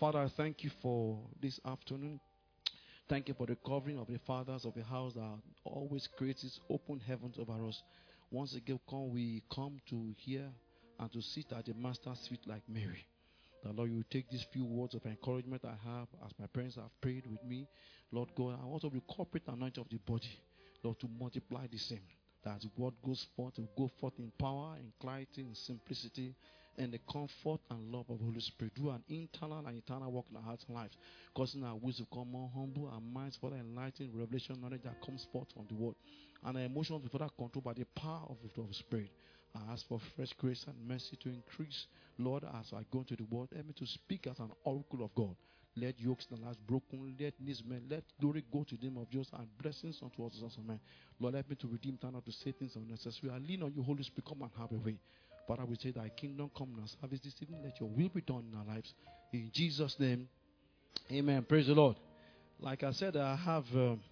Father, I thank you for this afternoon. Thank you for the covering of the fathers of the house that always creates open heavens over us. Once again, we come to hear and to sit at the master's feet like Mary. That, Lord, you take these few words of encouragement I have as my parents have prayed with me. Lord God, I also the corporate anointing of the body, Lord, to multiply the same. That the word goes forth, to go forth in power, in clarity, in simplicity, and the comfort and love of the Holy Spirit. Do an internal and eternal work in our hearts and lives, causing our wills to become more humble, our minds further enlightened, revelation, knowledge that comes forth from the word, and our emotions be further controlled by the power of the Spirit. I ask for fresh grace and mercy to increase, Lord, as I go into the word. Help me to speak as an oracle of God. Let yokes and lives broken. Let these men, let glory go to them of Jesus and blessings unto us as men. Lord, help me to redeem time, not to say things unnecessary. I lean on you, Holy Spirit, come and have a way. Father, we say thy kingdom come in our service this evening. Let your will be done in our lives. In Jesus' name, amen. Praise the Lord. Like I said, I have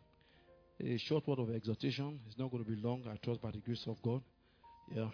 a short word of exhortation. It's not going to be long, I trust, by the grace of God. Yeah.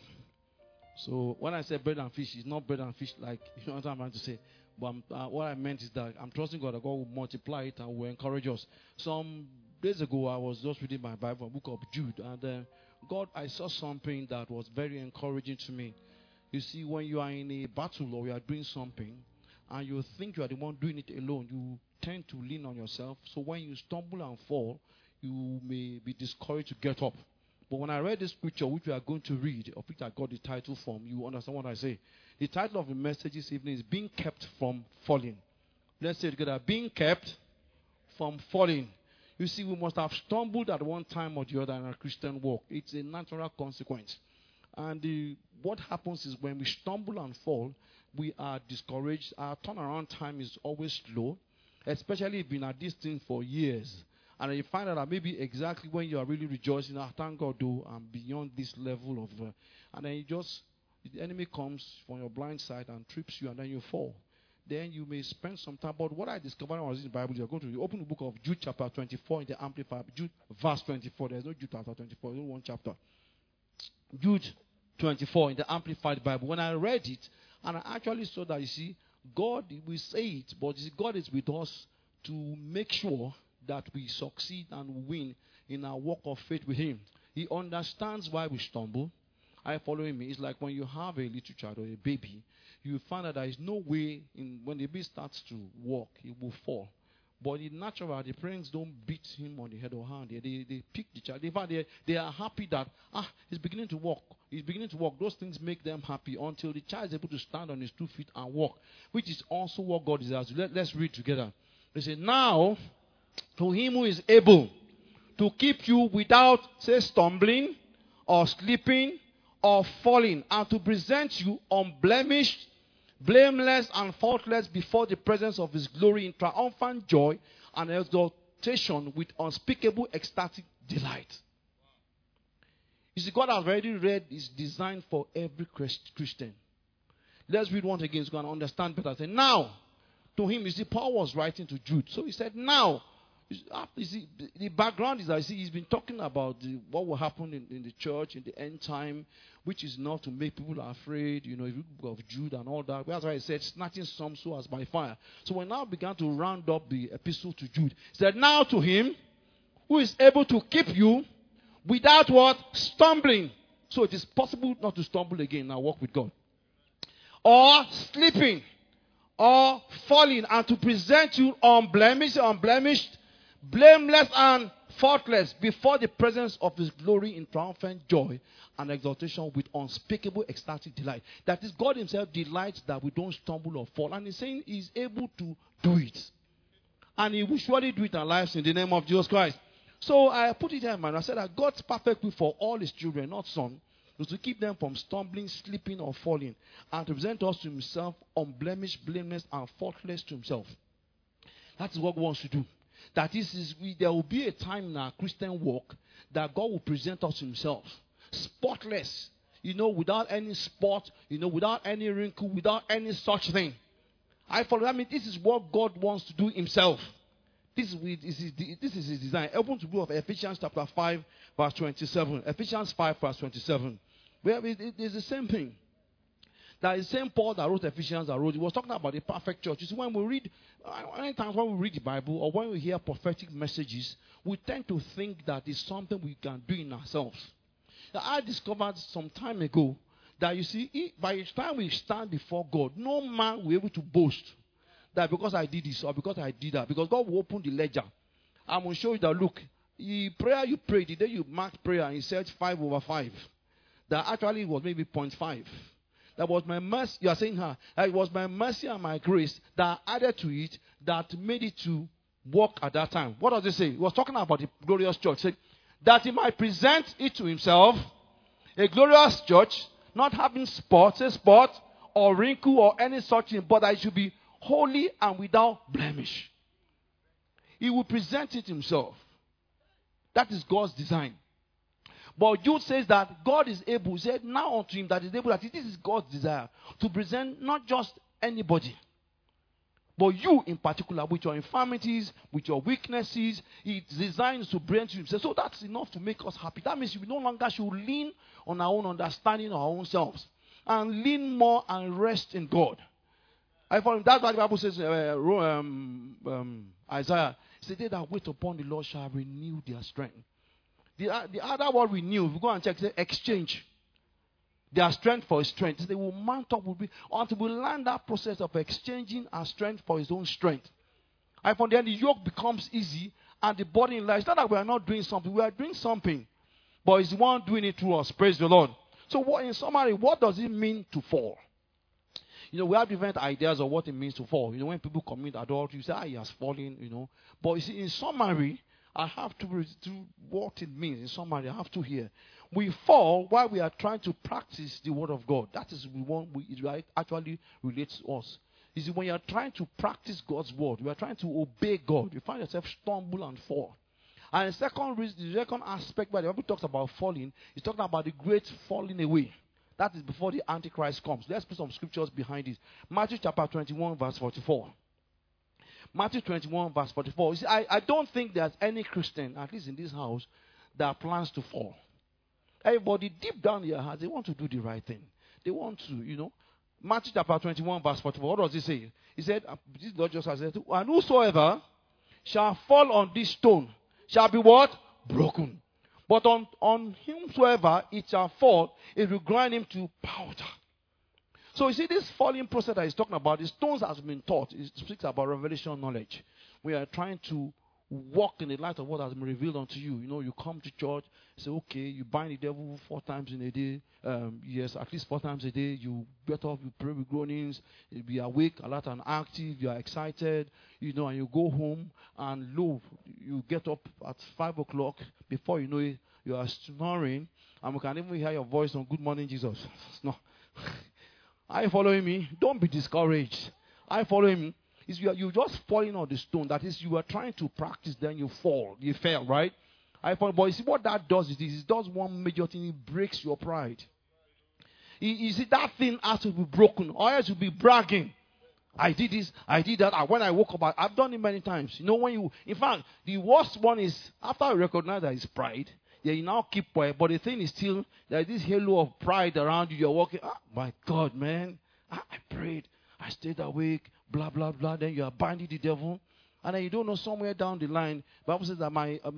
So when I say bread and fish, it's not bread and fish like, you know what I'm trying to say. But what I meant is that I'm trusting God that God will multiply it and will encourage us. Some days ago, I was just reading my Bible, book of Jude, and God, I saw something that was very encouraging to me. You see, when you are in a battle or you are doing something, and you think you are the one doing it alone, you tend to lean on yourself. So when you stumble and fall, you may be discouraged to get up. But when I read this scripture, which we are going to read, of which I got the title from, you understand what I say. The title of the message this evening is Being Kept from Falling. Let's say it together. Being kept from falling. You see, we must have stumbled at one time or the other in our Christian walk. It's a natural consequence. And what happens is when we stumble and fall, we are discouraged. Our turnaround time is always slow, especially if you've been at this thing for years. And you find out that maybe exactly when you are really rejoicing, thank God, though, I'm beyond this level of... and then the enemy comes from your blind side and trips you, and then you fall. Then you may spend some time. But what I discovered when I was in the Bible, you're going to open the book of Jude chapter 24 in the Amplified. Jude verse 24. There's no Jude chapter 24. There's only one chapter. Jude 24 in the Amplified Bible. When I read it, and I actually saw that, you see, God will say it, but God is with us to make sure that we succeed and win in our walk of faith with Him. He understands why we stumble. Are you following me? It's like when you have a little child or a baby, you find that there is no way when the baby starts to walk, he will fall. But in natural, the parents don't beat him on the head or hand. They pick the child. In fact, they are happy that he's beginning to walk. He's beginning to walk. Those things make them happy until the child is able to stand on his 2 feet and walk, which is also what God desires. Let's read together. They say, now, to Him who is able to keep you without, say, stumbling or slipping or falling, and to present you unblemished, blameless, and faultless before the presence of His glory in triumphant joy and exaltation with unspeakable ecstatic delight. You see, God has already read His design for every Christian. Let's read once again so you can understand better. Say, now, to Him, you see, Paul was writing to Jude. So he said, now. You see, the background is that, you see, he's been talking about what will happen in the church in the end time, which is not to make people afraid, you know, the book of Jude and all that. That's why he said, snatching some so as by fire. So we now began to round up the epistle to Jude. He said, now to Him who is able to keep you without what? Stumbling. So it is possible not to stumble again and walk with God. Or slipping. Or falling, and to present you unblemished, blameless and faultless before the presence of His glory in triumphant joy and exaltation with unspeakable ecstatic delight. That is, God Himself delights that we don't stumble or fall. And He's saying He's able to do it. And He will surely do it in our lives in the name of Jesus Christ. So I put it in mind. I said that God's perfect will for all His children, not some, was to keep them from stumbling, slipping, or falling, and to present us to Himself unblemished, blameless, and faultless to Himself. That is what God wants to do. That is, there will be a time in our Christian walk that God will present us to Himself, spotless, you know, without any spot, you know, without any wrinkle, without any such thing. I follow. I mean, this is what God wants to do Himself. This is His design. Open to the book of Ephesians chapter 5, verse 27. Ephesians 5, verse 27. Where it is the same thing. That is the same Paul that wrote Ephesians that wrote. He was talking about the perfect church. You see, when we read, anytime when we read the Bible or when we hear prophetic messages, we tend to think that it's something we can do in ourselves. Now, I discovered some time ago that, you see, by the time we stand before God, no man will be able to boast that because I did this or because I did that. Because God will open the ledger. I'm going to show you that, look, the prayer you prayed, the day you marked prayer and you said 5/5, that actually it was maybe 0.5. That was my mercy. You are saying, it was my mercy and my grace that added to it that made it to work at that time. What does it say? He was talking about the glorious church. Say, that he might present it to himself, a glorious church, not having spot or wrinkle or any such thing, but that it should be holy and without blemish. He will present it himself. That is God's design. But Jude says that God is able, he said, now unto him that is able, that this is God's desire, to present not just anybody, but you in particular, with your infirmities, with your weaknesses. It's designed to bring to himself. So that's enough to make us happy. That means we no longer should lean on our own understanding of our own selves, and lean more and rest in God. That's why the Bible says, Isaiah, say, they that wait upon the Lord shall renew their strength. The other word we knew, if we go and check, say exchange. Their strength for his strength. They will mount up until we learn that process of exchanging our strength for his own strength. And from then the yoke becomes easy and the body in life. It's not that we are not doing something. We are doing something. But it's the one doing it through us. Praise the Lord. So in summary, what does it mean to fall? You know, we have different ideas of what it means to fall. You know, when people commit adultery, you say, he has fallen, you know. But you see, in summary, I have to do what it means. In summary, I have to hear. We fall while we are trying to practice the word of God. That is it actually relates to us. You see, when you are trying to practice God's word, you are trying to obey God, you find yourself stumble and fall. And the second aspect where the Bible talks about falling is talking about the great falling away. That is before the Antichrist comes. Let's put some scriptures behind it. Matthew chapter 21, verse 44. Matthew 21, verse 44. You see, I don't think there's any Christian, at least in this house, that plans to fall. Everybody deep down in their hearts, they want to do the right thing. They want to, you know. Matthew chapter 21, verse 44. What does he say? He said, this Lord just said, and whosoever shall fall on this stone shall be what? Broken. But on whomsoever it shall fall, it will grind him to powder. So you see, this falling process that he's talking about, the stones has been taught. It speaks about revelation knowledge. We are trying to walk in the light of what has been revealed unto you. You know, you come to church, say, okay, you bind the devil 4 times in a day. Yes, at least 4 times a day. You get up, you pray with groanings, you be awake, alert and active, you are excited, you know, and you go home, and lo, you get up at 5 o'clock. Before you know it, you are snoring, and we can even hear your voice on Good Morning Jesus. No. Are you following me? Don't be discouraged. Are you following me? You're just falling on the stone. That is, you are trying to practice, then you fall. You fail, right? But you see what that does is it does one major thing. It breaks your pride. You see, that thing has to be broken, or else you'll be bragging. I did this, I did that. And when I woke up, I've done it many times. You know, in fact, the worst one is after you recognize that it's pride, yeah, you now keep quiet. But the thing is still, there's this halo of pride around you. You're walking, my God, man, I prayed, I stayed awake, blah, blah, blah. Then you are binding the devil. And then you don't know, somewhere down the line, the Bible says that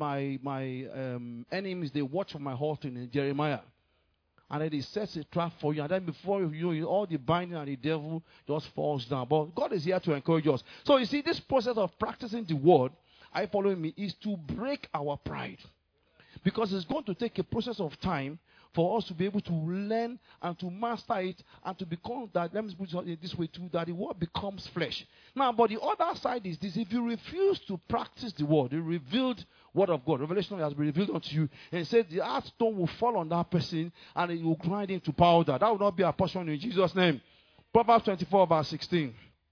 my enemies, they watch for my halting in Jeremiah. And then he sets a trap for you. And then before you know, all the binding and the devil just falls down. But God is here to encourage us. So you see, this process of practicing the word, are you following me, is to break our pride. Because it's going to take a process of time for us to be able to learn and to master it and to become that, let me put it this way too, that the word becomes flesh. Now, but the other side is this: if you refuse to practice the word, the revealed word of God, revelation has been revealed unto you, and it says the heart stone will fall on that person and it will grind him to powder. That will not be our portion in Jesus' name. Proverbs 24, verse 16.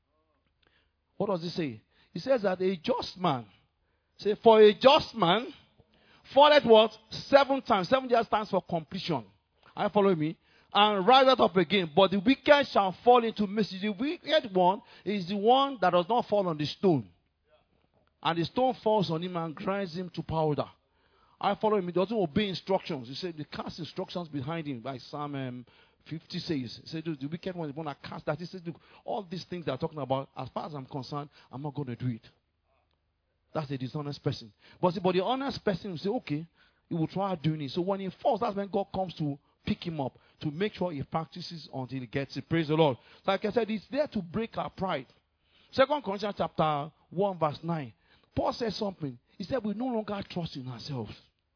What does it say? It says that a just man, say, for a just man, falleth what? 7 times. 7 just stands for completion. Are you following me? And riseth up again. But the wicked shall fall into mischief. The wicked one is the one that does not fall on the stone. And the stone falls on him and grinds him to powder. Are you following me? He doesn't obey instructions. You say they cast instructions behind him, like Psalm 50 says. He said, the wicked one is going to cast that. He said, look, all these things they're talking about, as far as I'm concerned, I'm not going to do it. That's a dishonest person. But the honest person will say, okay, he will try doing it. So when he falls, that's when God comes to pick him up, to make sure he practices until he gets it. Praise the Lord. So like I said, it's there to break our pride. 2 Corinthians chapter 1 verse 9. Paul says something. He said we no longer trust in ourselves.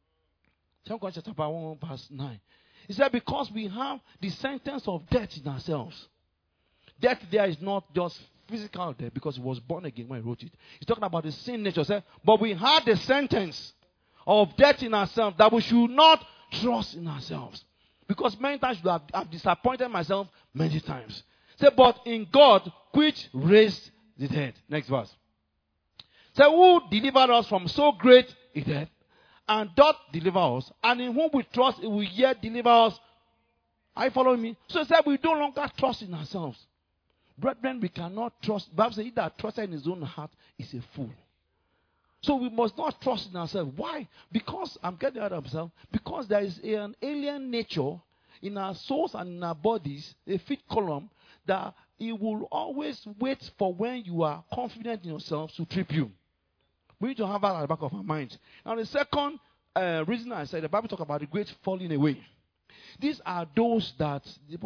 2 Corinthians chapter 1 verse 9. He said because we have the sentence of death in ourselves. Death there is not just physical death because he was born again when he wrote it. He's talking about the sin nature. Said, but we had the sentence of death in ourselves that we should not trust in ourselves. Because many times I've disappointed myself many times. Say, but in God which raised the dead. Next verse. Say, who delivered us from so great a death, and doth deliver us, and in whom we trust, it will yet deliver us. Are you following me? So it said we no longer trust in ourselves. Brethren, we cannot trust. The Bible says he that trusted in his own heart is a fool. So we must not trust in ourselves. Why? Because, I'm getting out of myself, because there is an alien nature in our souls and in our bodies, a fifth column, that it will always wait for when you are confident in yourself to trip you. We need to have that at the back of our minds. Now the second reason I said, the Bible talks about the great falling away. These are those that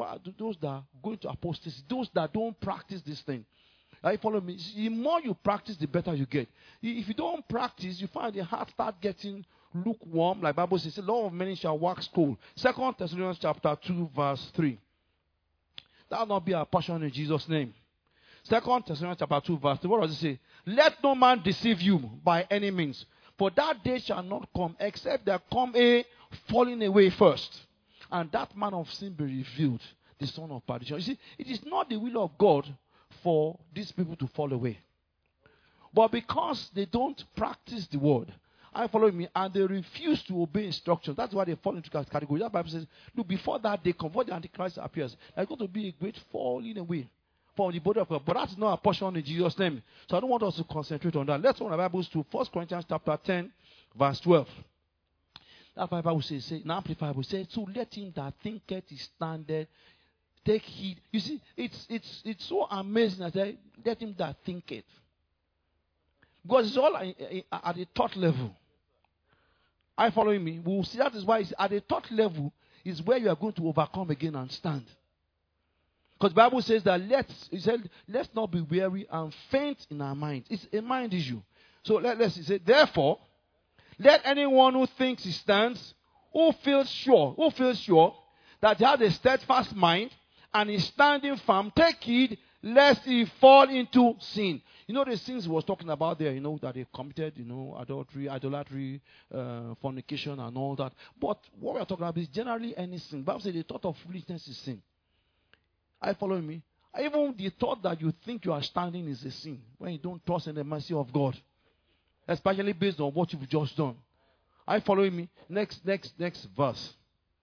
go into apostasy, those that don't practice this thing. Right, follow me. The more you practice, the better you get. If you don't practice, you find your heart start getting lukewarm. Like the Bible says, the love of many shall wax cold. 2 Thessalonians chapter 2 verse 3. That will not be our passion in Jesus' name. 2 Thessalonians chapter 2 verse 3. What does it say? Let no man deceive you by any means. For that day shall not come, except there come a falling away first. And that man of sin be revealed, the son of perdition. You see, it is not the will of God for these people to fall away. But because they don't practice the word, I follow me, and they refuse to obey instructions, that's why they fall into that category. That Bible says, look, before that day comes, before the Antichrist appears, there's going to be a great falling away from the body of God. But that's not a portion in Jesus' name. So I don't want us to concentrate on that. Let's open our Bibles to 1 Corinthians chapter 10, verse 12. That Bible says, in Amplified Bible says, so let him that thinketh he standeth take heed. You see, it's so amazing that let him that thinketh. Because it's all at the thought level. Are you following me? We will see that is why it's at the thought level is where you are going to overcome again and stand. Because the Bible says that let's not be weary and faint in our minds. It's a mind issue. So let's say, therefore, let anyone who thinks he stands, who feels sure that he has a steadfast mind and is standing firm, take heed lest he fall into sin. You know the sins he was talking about there, that they committed, adultery, idolatry, fornication and all that. But what we are talking about is generally any sin. The Bible says the thought of foolishness is sin. Are you following me? Even the thought that you think you are standing is a sin when you don't trust in the mercy of God. Especially based on what you've just done. Are you following me? Next verse.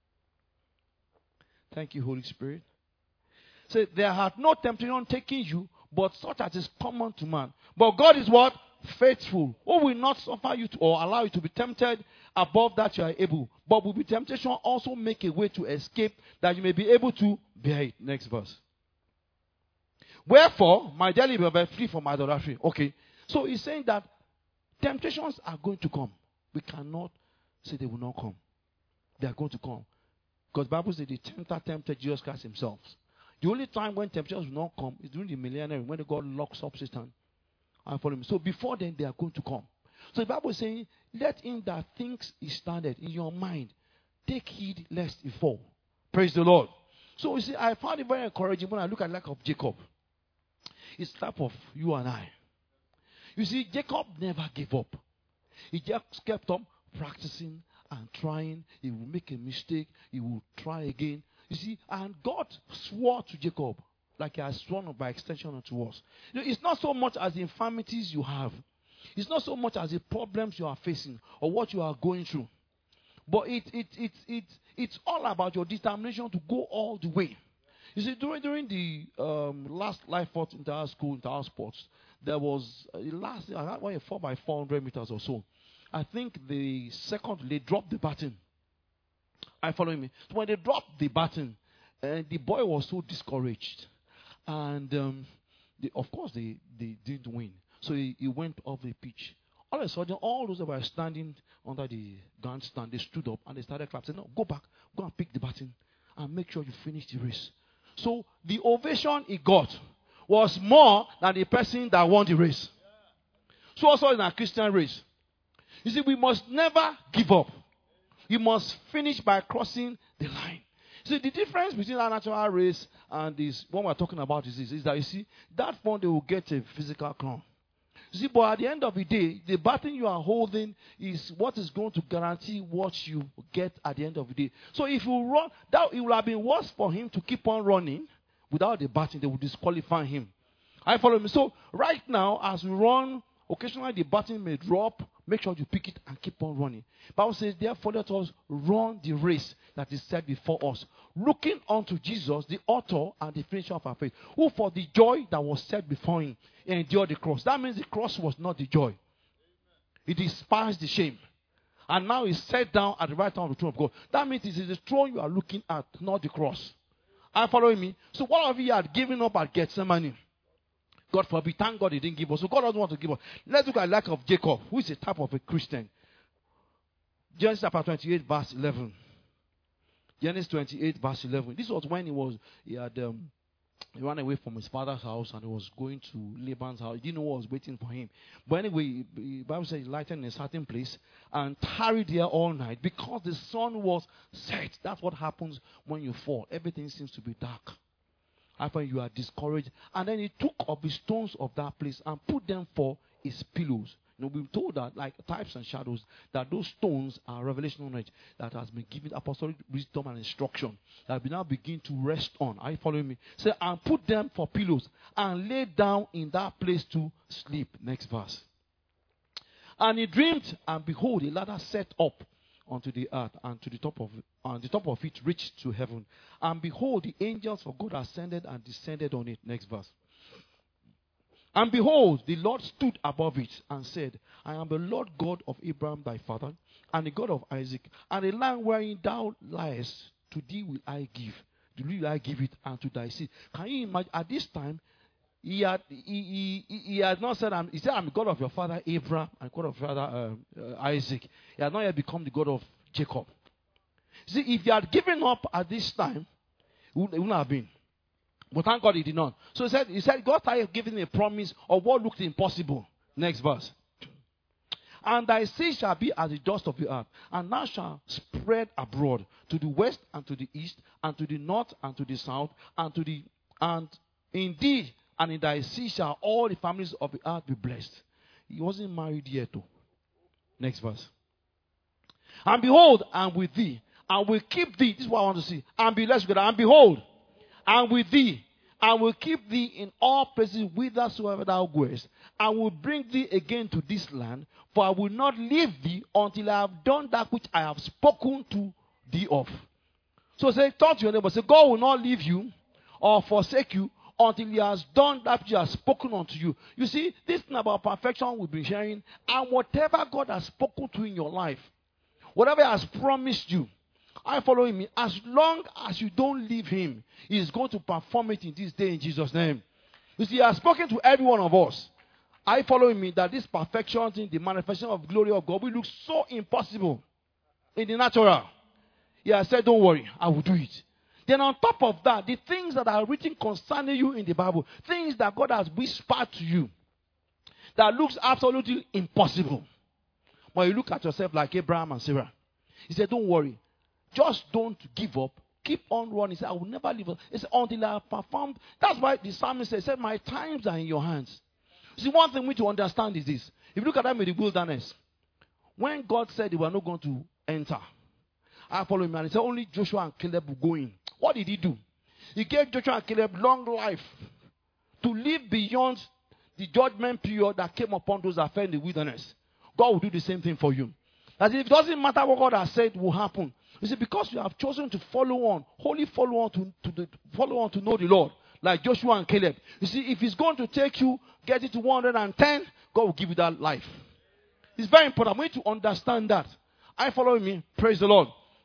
Thank you, Holy Spirit. Say, there hath no temptation taken you, but such as is common to man. But God is what? Faithful. Who will not suffer you to, or allow you to be tempted above that you are able. But will be temptation also make a way to escape that you may be able to bear it. Next verse. Wherefore, my dearly beloved, flee from idolatry. Okay. So he's saying that temptations are going to come. We cannot say they will not come. They are going to come. Because the Bible says the tempter tempted Jesus Christ himself. The only time when temptations will not come is during the millennium, when God locks up Satan. And follow me. So before then, they are going to come. So the Bible is saying, let him that thinks he standeth in your mind, take heed lest he fall. Praise the Lord. So you see, I found it very encouraging when I look at the life of Jacob. It's the type of you and I. You see, Jacob never gave up. He just kept on practicing and trying. He will make a mistake. He will try again. You see, and God swore to Jacob, like he has sworn by extension unto us. It's not so much as the infirmities you have. It's not so much as the problems you are facing or what you are going through. But it's all about your determination to go all the way. You see, during the last Life Force Inter School, Inter Sports, there was I had one 4x400 meters or so. I think the second, they dropped the baton. Are you following me? So when they dropped the baton, And the boy was so discouraged. And of course, they didn't win. So he went off the pitch. All of a sudden, all those that were standing under the grandstand, they stood up and they started clapping. No, go back, go and pick the baton and make sure you finish the race. So the ovation he got was more than the person that won the race. So also in our Christian race. You see, we must never give up. You must finish by crossing the line. See, the difference between our natural race and this one we're talking about is that, you see, that one they will get a physical crown. You see, but at the end of the day, the baton you are holding is what is going to guarantee what you get at the end of the day. So if you run, that it would have been worse for him to keep on running without the baton. They would disqualify him. I follow me. So right now, as we run, occasionally the baton may drop. Make sure you pick it and keep on running. Bible says, therefore let us run the race that is set before us, looking unto Jesus, the author and the finisher of our faith, who for the joy that was set before him endured the cross. That means the cross was not the joy. He despised the shame. And now he's set down at the right hand of the throne of God. That means it is the throne you are looking at, not the cross. Are you following me? So what of you had given up at Gethsemane? God forbid, thank God he didn't give us. So God doesn't want to give us. Let's look at the life of Jacob, who is a type of a Christian. Genesis chapter 28, verse 11. Genesis 28, verse 11. This was when he ran away from his father's house and he was going to Laban's house. He didn't know what was waiting for him. But anyway, the Bible says he lighted in a certain place and tarried there all night because the sun was set. That's what happens when you fall. Everything seems to be dark. After you are discouraged. And then he took of the stones of that place and put them for his pillows. You know, we're told that, like types and shadows, that those stones are revelational knowledge that has been given apostolic wisdom and instruction that we now begin to rest on. Are you following me? Say, and put them for pillows and lay down in that place to sleep. Next verse. And he dreamed, and behold, a ladder set up onto the earth, and the top of it reached to heaven. And behold, the angels of God ascended and descended on it. Next verse. And behold, the Lord stood above it and said, I am the Lord God of Abraham thy father, and the God of Isaac, and the land wherein thou liest, to thee will I give. To thee will I give it, and to thy seed. Can you imagine? At this time, he had not said, he said, I'm the God of your father Abraham and God of your father Isaac. He had not yet become the God of Jacob. See, if he had given up at this time, it wouldn't have been. But thank God he did not. So he said God started giving him a promise of what looked impossible. Next verse. And thy seed shall be as the dust of the earth, and thou shalt spread abroad to the west and to the east, and to the north and to the south, and indeed, and in thy seed shall all the families of the earth be blessed. He wasn't married yet, though. Next verse. And behold, and with thee, and will keep thee. This is what I want to see. And be less together. And behold, and with thee, and will keep thee in all places whithersoever thou goest, and will bring thee again to this land, for I will not leave thee until I have done that which I have spoken to thee of. So say, talk to your neighbor. Say, God will not leave you or forsake you until he has done that which he has spoken unto you. You see, this thing about perfection we've been sharing, and whatever God has spoken to in your life, whatever he has promised you, I follow him. As long as you don't leave him, he is going to perform it in this day in Jesus' name. You see, he has spoken to every one of us. I follow me that this perfection thing, the manifestation of glory of God, will look so impossible in the natural. He has said, don't worry, I will do it. Then on top of that, the things that are written concerning you in the Bible, things that God has whispered to you, that looks absolutely impossible. But you look at yourself like Abraham and Sarah. He said, don't worry. Just don't give up. Keep on running. He said, I will never leave. He said, until I have performed. That's why the psalmist said, my times are in your hands. See, one thing we need to understand is this. If you look at them in the wilderness, when God said they were not going to enter, I follow him, and he said, only Joshua and Caleb will go in. What did he do? He gave Joshua and Caleb long life to live beyond the judgment period that came upon those that fell in the wilderness. God will do the same thing for you. That it doesn't matter what God has said will happen. You see, because you have chosen to follow on, wholly follow on to know the Lord, like Joshua and Caleb. You see, if he's going to take you, get it to 110, God will give you that life. It's very important. We need to understand that. I follow me. Praise the Lord.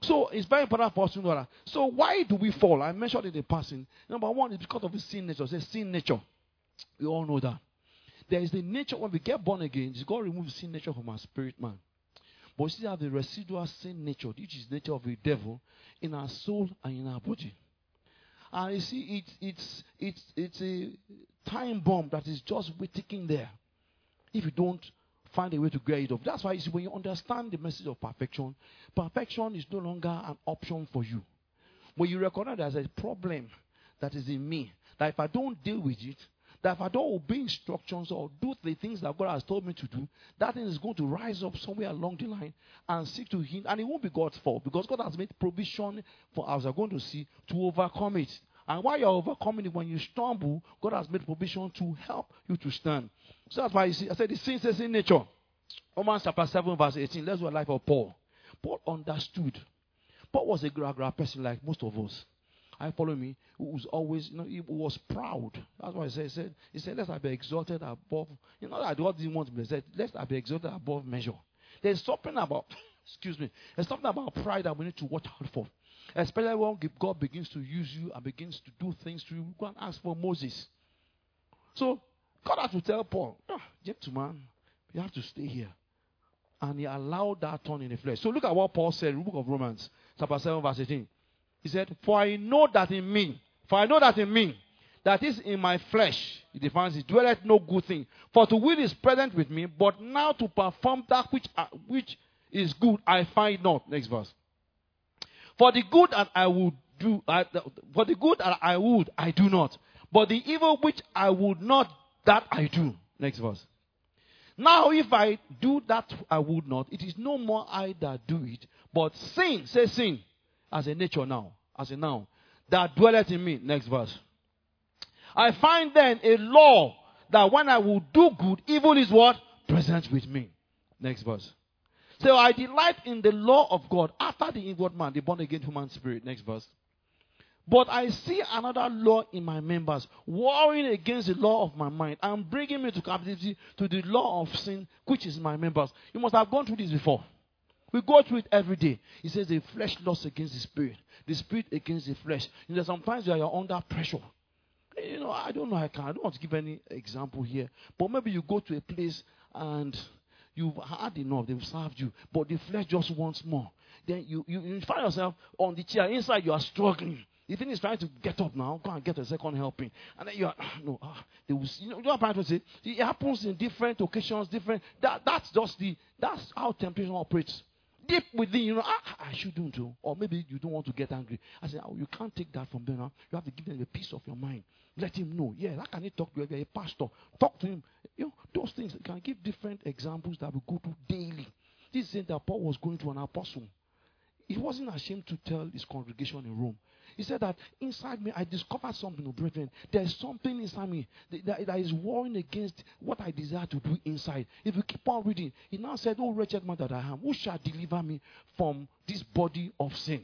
So it's very important for us to know that. So why do we fall? I mentioned it in passing. Number one is because of the sin nature. Say sin nature. We all know that. There is the nature when we get born again. God removes the sin nature from our spirit man. But we still have the residual sin nature, which is the nature of the devil, in our soul and in our body. And you see, it's a time bomb that is just waiting there. If you don't find a way to get it off. That's why you see, when you understand the message of perfection, perfection is no longer an option for you. When you recognize there's a problem that is in me, that if I don't deal with it, that if I don't obey instructions or do the things that God has told me to do, that thing is going to rise up somewhere along the line and seek to hinder. And it won't be God's fault, because God has made provision for, as we're going to see, to overcome it. And while you're overcoming it, when you stumble, God has made provision to help you to stand. So that's why you see, I said the sin says in nature. Romans chapter 7 verse 18. Let's do a life of Paul. Paul understood. Paul was a gra person like most of us. I follow me. Who was always, he was proud. That's why he said, let's be exalted above. That God didn't want to be said, let's be exalted above measure. There's something about, there's something about pride that we need to watch out for. Especially when God begins to use you and begins to do things to you. Go and ask for Moses. So God had to tell Paul, gentleman, you have to stay here. And he allowed that thorn in the flesh. So look at what Paul said in the book of Romans, chapter 7, verse 18. He said, for I know that in me, that is in my flesh, he defines it, dwelleth no good thing. For to will is present with me, but now to perform that which is good, I find not. Next verse. For the good that I would do, I do not. But the evil which I would not, that I do. Next verse. Now if I do that I would not, it is no more I that do it, but sin, say sin, as a nature now, as a noun, that dwelleth in me. Next verse. I find then a law that when I will do good, evil is what? Present with me. Next verse. So I delight in the law of God after the inward man, the born again human spirit. Next verse. But I see another law in my members, warring against the law of my mind and bringing me to captivity to the law of sin, which is my members. You must have gone through this before. We go through it every day. He says the flesh lusts against the spirit against the flesh. Sometimes you are under pressure. I don't know. I don't want to give any example here. But maybe you go to a place and you've had enough. They've served you. But the flesh just wants more. Then you find yourself on the chair. Inside you are struggling. The thing is trying to get up now. Go and get a second helping. And then you are, they will, you know what I'm trying to say? It happens in different occasions, that's how temptation operates. Deep within, I shouldn't do. Or maybe you don't want to get angry. I say, you can't take that from them now. You have to give them a piece of your mind. Let him know. Yeah, how can he talk to you? You're a pastor. Talk to him. Those things. You can give different examples that we go to daily. This is that Paul was going to an apostle. He wasn't ashamed to tell his congregation in Rome. He said that inside me, I discovered something, brethren. There's something inside me that is warring against what I desire to do inside. If you keep on reading, he now said, oh, wretched man that I am, who shall deliver me from this body of sin?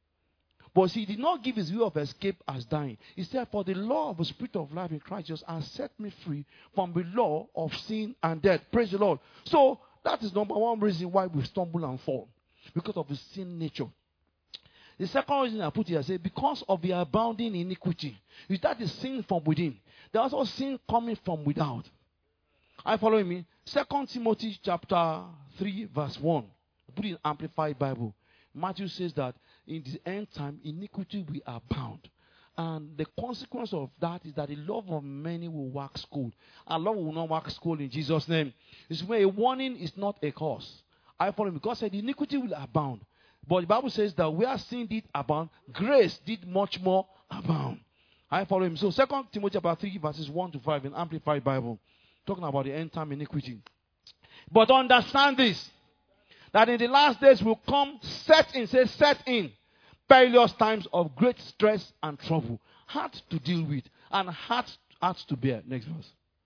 But he did not give his way of escape as dying. He said, for the law of the Spirit of life in Christ Jesus has set me free from the law of sin and death. Praise the Lord. So that is number one reason why we stumble and fall. Because of the sin nature. The second reason I put here, I say, because of the abounding iniquity. That is sin from within. There's also sin coming from without. Are you following me? 2 Timothy chapter 3 verse 1. Put it in Amplified Bible. Matthew says that in the end time, iniquity will abound. And the consequence of that is that the love of many will wax cold. And love will not wax cold in Jesus' name. It's where a warning is not a curse. I follow me. God said iniquity will abound. But the Bible says that where sin did abound, grace did much more abound. I follow him. So 2 Timothy chapter 3 verses 1 to 5 in Amplified Bible. Talking about the end time iniquity. But understand this. That in the last days will come set in. Perilous times of great stress and trouble. Hard to deal with. And hard to bear. Next verse.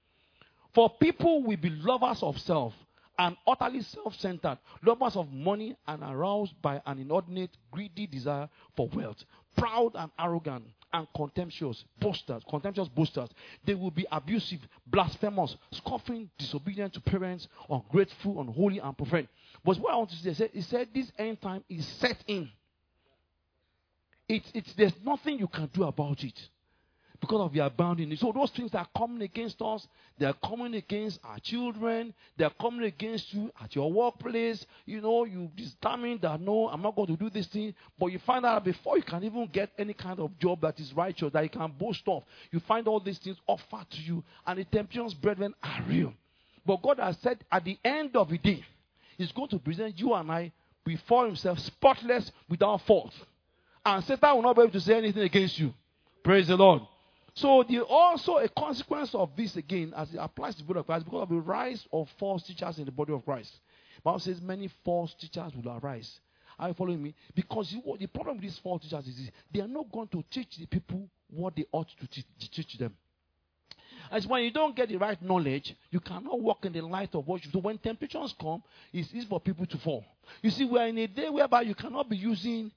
For people will be lovers of self. And utterly self-centered, lovers of money and aroused by an inordinate, greedy desire for wealth, proud and arrogant and contemptuous boasters. They will be abusive, blasphemous, scoffing, disobedient to parents, ungrateful, unholy, and profane. But what I want to say, he said this end time is set in. There's nothing you can do about it because of your abounding. So those things that are coming against us, they are coming against our children, they are coming against you at your workplace. You determine that, no, I'm not going to do this thing. But you find out before you can even get any kind of job that is righteous, that you can boast of, you find all these things offered to you. And the temptations, brethren, are real. But God has said at the end of the day, He's going to present you and I before Himself, spotless, without fault. And Satan will not be able to say anything against you. Praise the Lord. So also a consequence of this again, as it applies to the body of Christ, because of the rise of false teachers in the body of Christ. The Bible says many false teachers will arise. Are you following me? Because the problem with these false teachers is they are not going to teach the people what they ought to teach them. As when you don't get the right knowledge, you cannot walk in the light of what you do. So when temptations come, it's easy for people to fall. You see, we are in a day whereby you cannot be using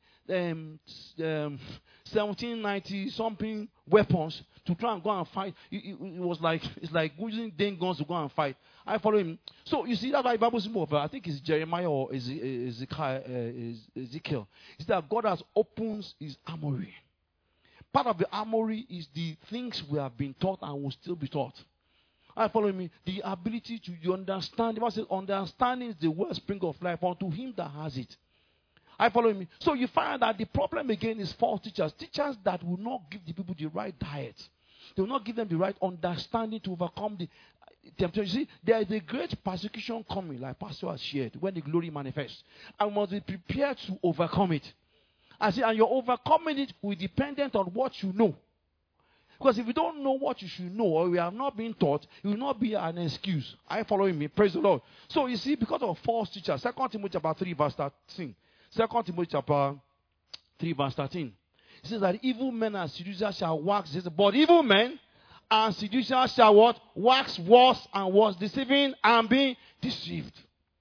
1790 something weapons to try and go and fight. It's like using den guns to go and fight. I follow him. So you see, that's why the Bible says, I think it's Jeremiah or Ezekiel. It's that God has opened His armory. Part of the armory is the things we have been taught and will still be taught. I follow me. The ability to understand. The Bible says, understanding is the wellspring of life unto him that has it. I follow me. So you find that the problem again is false teachers. Teachers that will not give the people the right diet. They will not give them the right understanding to overcome the temptation. You see, there is a great persecution coming, like Pastor has shared, when the glory manifests. And we must be prepared to overcome it. And you're overcoming it will be dependent on what you know. Because if you don't know what you should know, or you have not been taught, it will not be an excuse. Are you following me? Praise the Lord. So you see, because of false teachers, 2 Timothy chapter 3 verse 13. 2 Timothy chapter 3 verse 13. It says that evil men and seducers shall wax. But evil men and seducers shall what? Wax worse and worse, deceiving and being deceived.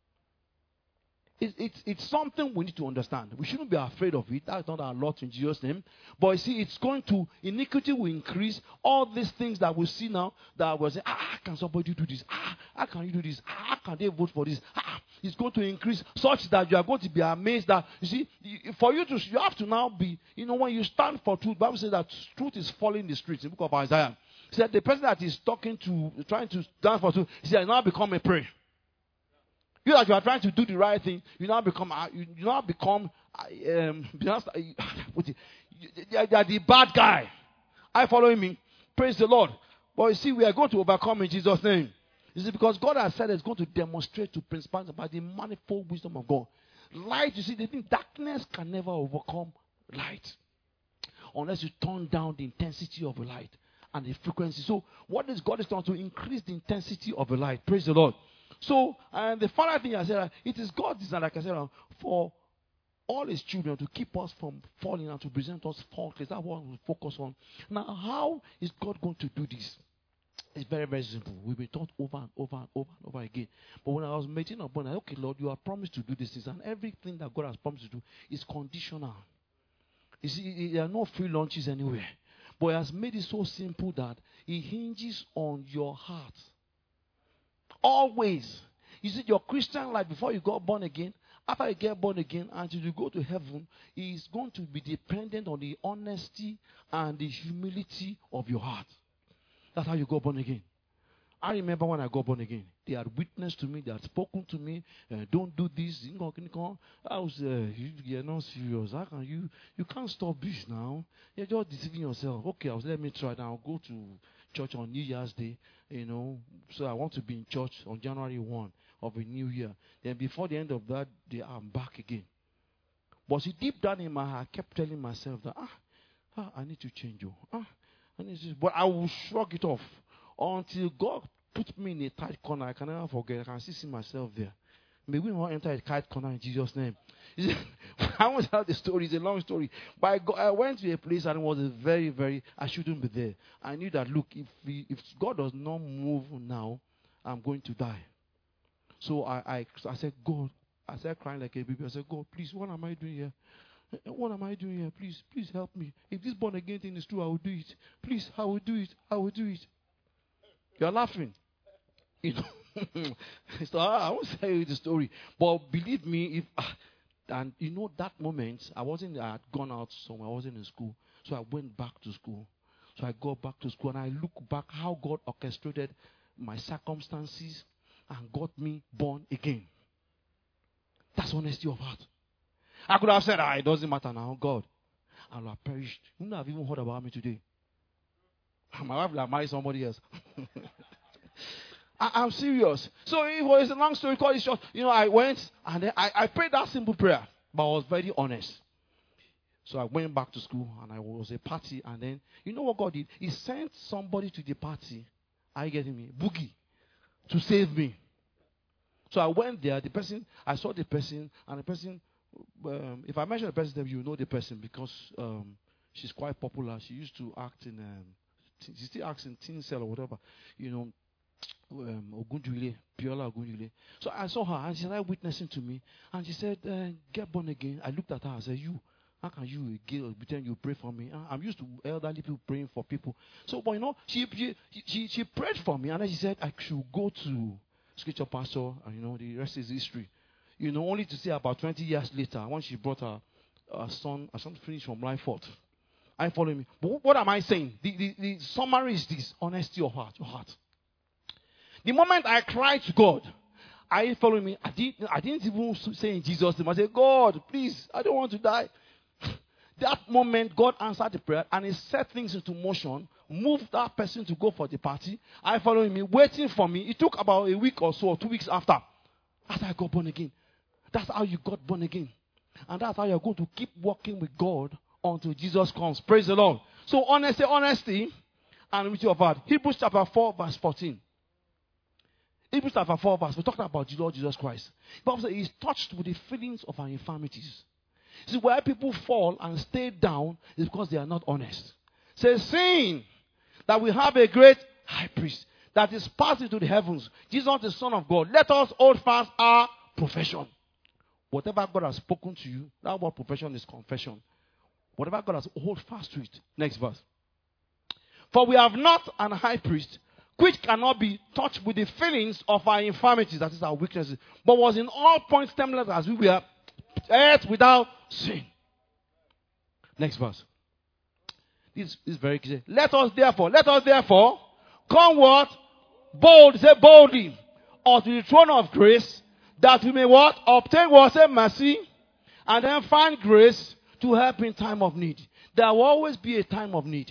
It's something we need to understand. We shouldn't be afraid of it. That's not our lot in Jesus' name. But you see, iniquity will increase. All these things that we see now, that we're saying, how can somebody do this? How can you do this? How can they vote for this? It's going to increase such that you are going to be amazed that, you see, you have to now be, when you stand for truth, the Bible says that truth is falling in the streets in the book of Isaiah. He said the person that is trying to stand for truth, he said, now become a prey. You that you are trying to do the right thing, you now become you are the bad guy. Are you following me? Praise the Lord. But you see, we are going to overcome in Jesus' name. You see, because God has said it's going to demonstrate to principalities by the manifold wisdom of God. Light, you see, the thing, darkness can never overcome light unless you turn down the intensity of the light and the frequency. So, what is God is trying to increase the intensity of the light? Praise the Lord. So, and the final thing I said, it is God's design, like I said, for all His children to keep us from falling and to present us faultless. That's what we focus on. Now, how is God going to do this? It's very, very simple. We've been taught over and over and over and over again. But when I was meditating upon it, okay, Lord, you have promised to do these things, and everything that God has promised to do is conditional. You see, there are no free lunches anywhere. But He has made it so simple that it hinges on your heart. Always. You see, your Christian life before you got born again, after you get born again, until you go to heaven, is going to be dependent on the honesty and the humility of your heart. That's how you got born again. I remember when I got born again, they had witnessed to me, they had spoken to me, don't do this. I was, you're not serious. How can you can't stop this now. You're just deceiving yourself. Okay, let me try. Now I'll go to church on New Year's Day, so I want to be in church on January 1 of a new year. Then before the end of that day, I'm back again. But see, deep down in my heart, I kept telling myself that, I need to change. But I will shrug it off until God put me in a tight corner. I can never forget. I can still see myself there. May we not enter a tight corner in Jesus' name. I won't tell the story. It's a long story. But I went to a place and it was a very, very, I shouldn't be there. I knew that, look, if God does not move now, I'm going to die. So I said, God, I started crying like a baby. I said, God, please, what am I doing here? What am I doing here? Please help me. If this born again thing is true, I will do it. Please, I will do it. I will do it. You're laughing. So I won't tell you the story. But believe me, And you know, that moment, I had gone out somewhere, I wasn't in school. So I went back to school. So I go back to school and I look back how God orchestrated my circumstances and got me born again. That's honesty of heart. I could have said, it doesn't matter now, God. I would have perished. You wouldn't have even heard about me today. My wife will have married somebody else. I'm serious. So it was a long story called it short. I went and then I prayed that simple prayer, but I was very honest. So I went back to school and I was a party, and then you know what God did? He sent somebody to the party. Are you getting me? Boogie, to save me. So I went there. I saw the person, and the person. If I mention the person, you know the person because she's quite popular. She used to act in. She still acts in Teen Cell or whatever. Ogunjuile, Piola Ogunjuile. So I saw her and she started witnessing to me, and she said, "Get born again." I looked at her and said, "You. How can you, a girl, pretend you pray for me?" I'm used to elderly people praying for people. So, but she prayed for me, and then she said I should go to scripture pastor, and the rest is history. Only to see about 20 years later, when she brought her son finished from Life Fort. Are you following me? But what am I saying? The summary is this: honesty of heart, your heart. The moment I cried to God, are you following me? I didn't even say in Jesus' name. I said, "God, please, I don't want to die." That moment, God answered the prayer and He set things into motion, moved that person to go for the party. Are you following me? Waiting for me. It took about a week or so, or 2 weeks after I got born again. That's how you got born again. And that's how you're going to keep walking with God until Jesus comes. Praise the Lord. So honesty and humility of heart. Hebrews chapter 4 verse 14. Hebrews chapter 4 verse. We're talking about the Lord Jesus Christ. The Bible says He's touched with the feelings of our infirmities. See, where people fall and stay down is because they are not honest. Says, seeing that we have a great high priest that is passed into the heavens, Jesus the Son of God, let us hold fast our profession. Whatever God has spoken to you, that word profession is confession. Whatever God has, hold fast to it. Next verse. For we have not an high priest which cannot be touched with the feelings of our infirmities, that is our weaknesses, but was in all points tempted as we were, yet without sin. Next verse. This is very clear. Let us therefore come what? Bold, say boldly, unto the throne of grace, that we may what? Obtain what? Say mercy, and then find grace to help in time of need. There will always be a time of need.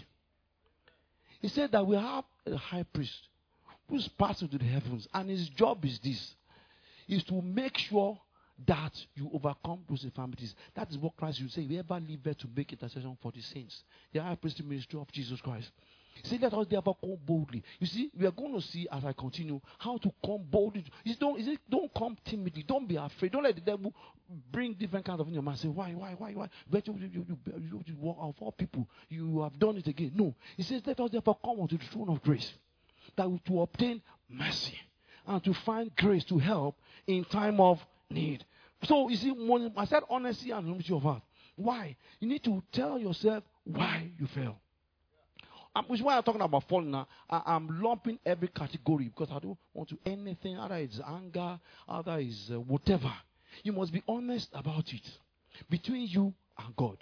He said that we have a high priest who's passed into the heavens, and his job is this, is to make sure that you overcome those infirmities. That is what Christ will say. If you ever live there to make intercession for the saints, the high priestly ministry of Jesus Christ. He said, let us therefore come boldly. You see, we are going to see as I continue how to come boldly. Don't come timidly. Don't be afraid. Don't let the devil bring different kinds of in your mind. Say, why? But you walk out for people. You have done it again. No. He says, let us therefore come unto the throne of grace, that to obtain mercy and to find grace to help in time of need. So, you see, when I said honesty and humility of heart. Why? You need to tell yourself why you fail. Which is why I'm talking about falling now. I'm lumping every category because I don't want to anything. Either it's anger, either it's whatever. You must be honest about it between you and God.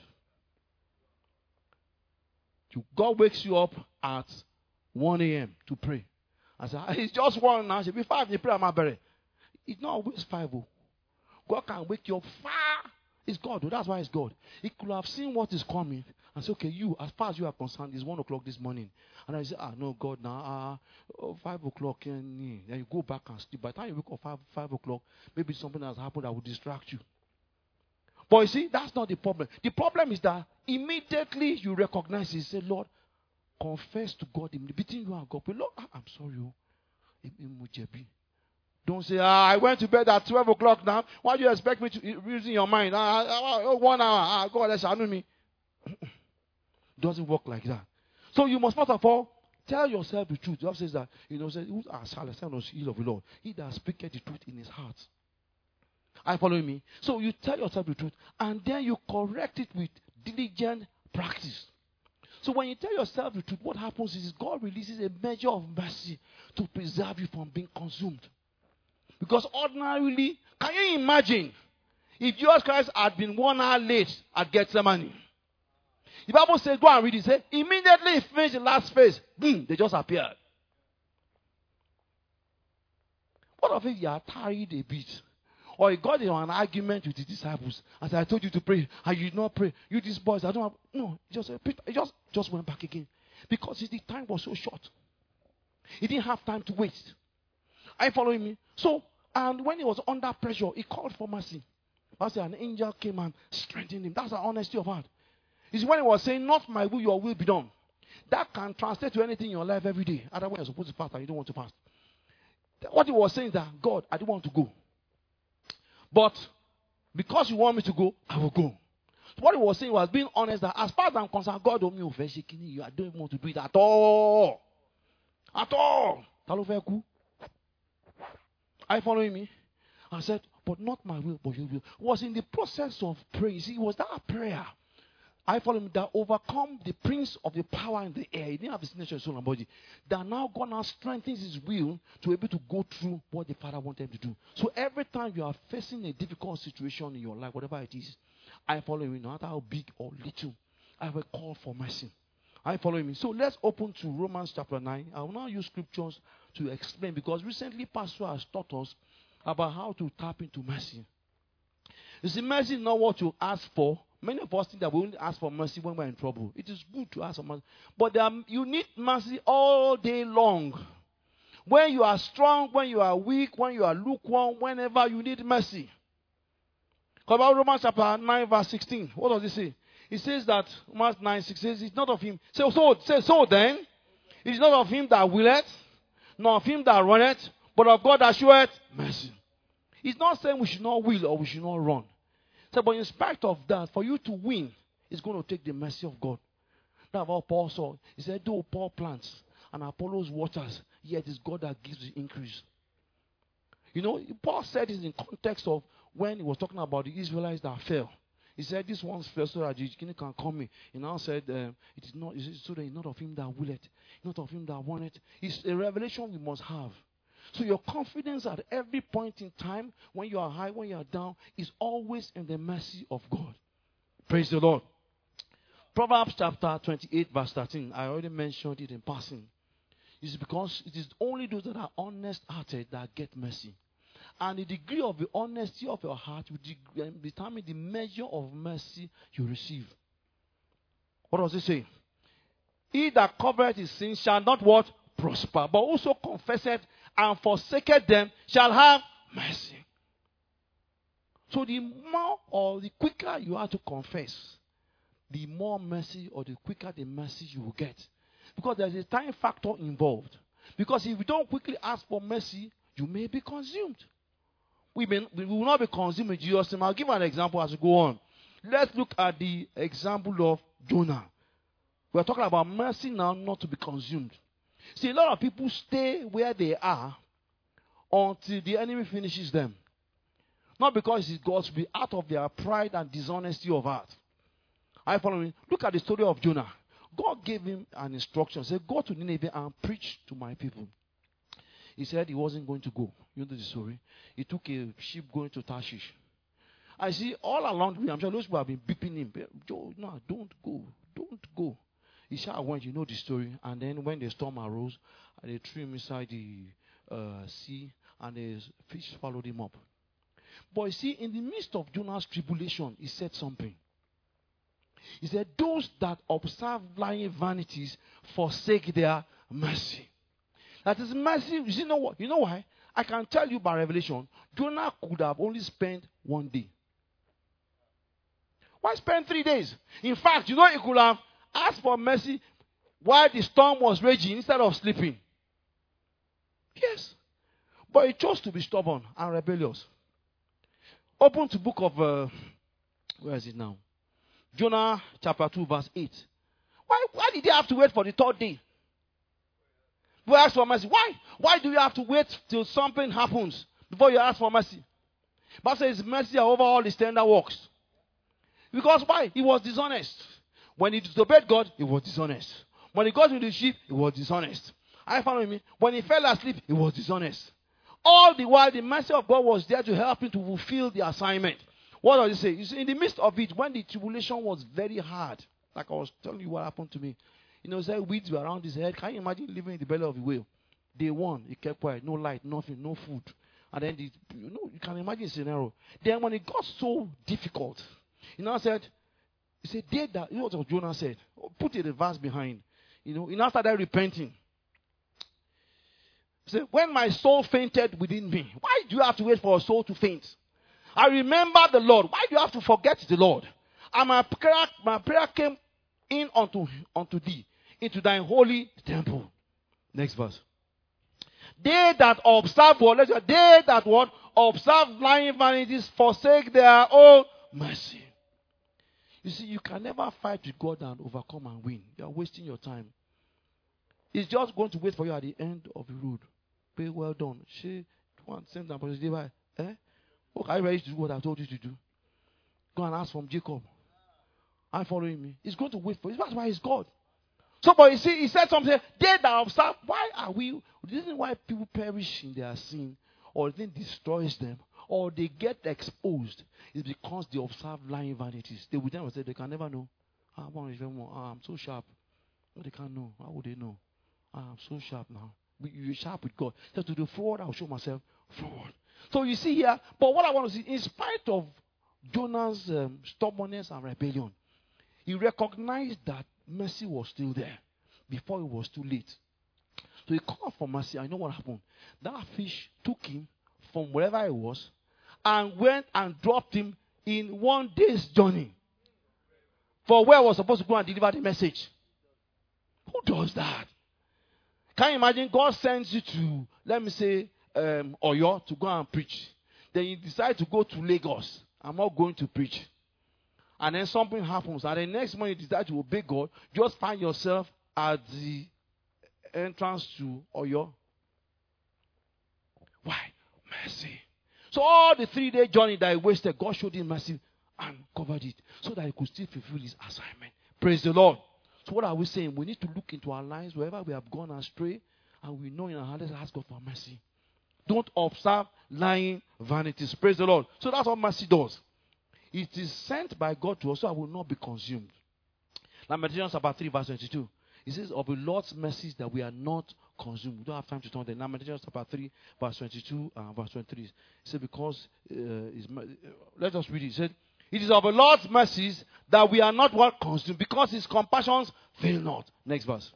God wakes you up at 1 a.m. to pray. I say, it's just 1 now. It should be 5. You pray, I'm buried. It's not always 5. God can wake you up far. It's God. That's why it's God. He could have seen what is coming and say, okay, you, as far as you are concerned, it's 1 o'clock this morning. And I say, no, God, now, 5 o'clock. Then you go back and sleep. By the time you wake up 5 o'clock, maybe something has happened that will distract you. But you see, that's not the problem. The problem is that immediately you recognize it, say, Lord, confess to God between you and God. But Lord, I'm sorry. Don't say, I went to bed at 12 o'clock now. Why do you expect me to reason your mind? 1 hour. God, let's shadow me. Doesn't work like that. So you must first of all tell yourself the truth. The Bible says that, says, who are silent on the heel of the Lord? He that speaketh the truth in his heart. Are you following me? So you tell yourself the truth, and then you correct it with diligent practice. So when you tell yourself the truth, what happens is God releases a measure of mercy to preserve you from being consumed. Because ordinarily, can you imagine If Jesus Christ had been 1 hour late at Gethsemane, the Bible says, go and read it. Say, immediately he finished the last phase, boom, they just appeared. What if you are tired a bit? Or he got in an argument with his disciples. As I told you to pray, and you did not pray. You these boys, I don't have. No, Peter just went back again. Because the time was so short. He didn't have time to waste. Are you following me? So, and when he was under pressure, he called for mercy. I said, an angel came and strengthened him. That's the honesty of heart. It's when he was saying, not my will, your will be done. That can translate to anything in your life every day. Otherwise, you're supposed to fast and you don't want to fast. What he was saying is that, God, I don't want to go. But because you want me to go, I will go. So what he was saying was being honest that as far as I'm concerned, God don't me shaking you. I don't even want to do it at all. At all. Are you following me? I said, but not my will, but your will. Was in the process of praying. See, it was that prayer. I follow him that overcome the prince of the power in the air. He didn't have his nature, soul, and body. That now God now strengthens his will to be able to go through what the Father wanted him to do. So every time you are facing a difficult situation in your life, whatever it is, I follow him, no matter how big or little, I will call for mercy. I follow me. So let's open to Romans chapter 9. I will now use scriptures to explain, because recently Pastor has taught us about how to tap into mercy. You see, mercy is not what you ask for. Many of us think that we only ask for mercy when we're in trouble. It is good to ask for mercy. But you need mercy all day long. When you are strong, when you are weak, when you are lukewarm, whenever you need mercy. About Romans chapter 9 verse 16. What does it say? It says that, Romans 9, 6 says, it's not of him. So then, it is not of him that willeth, nor of him that runneth, but of God that showeth mercy. It's not saying we should not will or we should not run. So, but in spite of that, for you to win, it's going to take the mercy of God. That's what Paul saw. He said, though Paul plants and Apollos waters, yet it's God that gives the increase. You know, Paul said this in context of when he was talking about the Israelites that fell. He said, this one's fell so that the king can come in. He now said, it is not, so that it's not of him that willeth, not of him that wanteth. It's a revelation we must have. So your confidence at every point in time, when you are high, when you are down, is always in the mercy of God. Praise the Lord. Proverbs chapter 28 verse 13. I already mentioned it in passing. It's because it is only those that are honest-hearted that get mercy. And the degree of the honesty of your heart will determine the measure of mercy you receive. What does it say? He that covereth his sins shall not what? Prosper. But also confesseth and forsaketh them shall have mercy. So the more or the quicker you are to confess, the more mercy or the quicker the mercy you will get. Because there's a time factor involved. Because if you don't quickly ask for mercy, you may be consumed. We will not be consumed in Jesus' name. I'll give an example as we go on. Let's look at the example of Jonah. We're talking about mercy now, not to be consumed. See, a lot of people stay where they are until the enemy finishes them. Not because it's God's will, out of their pride and dishonesty of heart. Are you following me? Look at the story of Jonah. God gave him an instruction. He said, go to Nineveh and preach to my people. He said he wasn't going to go. You know the story. He took a ship going to Tarshish. I see all along me, I'm sure those people have been beeping him. No, don't go. Don't go. He said, I went, you know the story. And then when the storm arose, they threw him inside the sea, and the fish followed him up. But you see, in the midst of Jonah's tribulation, he said something. He said, those that observe lying vanities forsake their mercy. That is mercy. You know what? You know why? I can tell you by revelation, Jonah could have only spent 1 day. Why spend 3 days? In fact, you know, he could have asked for mercy while the storm was raging instead of sleeping. Yes. But he chose to be stubborn and rebellious. Open to book of, where is it now? Jonah chapter 2 verse 8. Why did they have to wait for the 3rd day? We ask for mercy. Why? Why do you have to wait till something happens before you ask for mercy? But says mercy are over all his tender works. Because why? He was dishonest. When he disobeyed God, he was dishonest. When he got into the ship, he was dishonest. Are you following me? When he fell asleep, he was dishonest. All the while, the mercy of God was there to help him to fulfill the assignment. What does it say? You see, in the midst of it, when the tribulation was very hard, like I was telling you what happened to me. Say weeds were around his head. Can you imagine living in the belly of a whale? Day one, he kept quiet, no light, nothing, no food. And then, you can imagine a scenario. Then when it got so difficult, he said, they that, what Jonah said, put a verse behind. He now started repenting. He said, when my soul fainted within me, why do you have to wait for a soul to faint? I remember the Lord. Why do you have to forget the Lord? And my prayer came in unto thee, into thine holy temple. Next verse. They that observe they that what? Observe lying vanities forsake their own mercy. You see, you can never fight with God and overcome and win. You are wasting your time. He's just going to wait for you at the end of the road. Pay well done. She want same time positive. Okay, are you ready to do what I told you to do? Go and ask from Jacob. Are you following me? He's going to wait for you. That's why he's God. So, but you see, he said something. They that observe, why are we? The reason why people perish in their sin, or the thing destroys them, or they get exposed, is because they observe lying vanities. They would never say they can never know. I'm so sharp. But they can't know. How would they know? I'm so sharp now. You're sharp with God. So to the forward, I'll show myself forward. So you see here, but what I want to see, in spite of Jonah's stubbornness and rebellion, he recognized that mercy was still there before it was too late. So he called for mercy. I know what happened. That fish took him from wherever he was and went and dropped him in 1 day's journey for where he was supposed to go and deliver the message. Who does that? Can you imagine God sends you to, let me say, Oyo to go and preach. Then you decide to go to Lagos. I'm not going to preach. And then something happens. And the next morning you decide to obey God. Just find yourself at the entrance to Oyo. Why? Mercy. So all the 3-day journey that he wasted, God showed him mercy and covered it so that he could still fulfill his assignment. Praise the Lord. So what are we saying? We need to look into our lives wherever we have gone astray, and we know in our heart, let's ask God for mercy. Don't observe lying vanities. Praise the Lord. So that's what mercy does. It is sent by God to us so I will not be consumed. Lamentations chapter 3 verse 22. It says, of the Lord's mercies that we are not consumed. We don't have time to turn there. Lamentations chapter 3 verse 22 and verse 23. It says, because, let us read it. It said, it is of the Lord's mercies that we are not what consumed, because his compassions fail not. Next verse.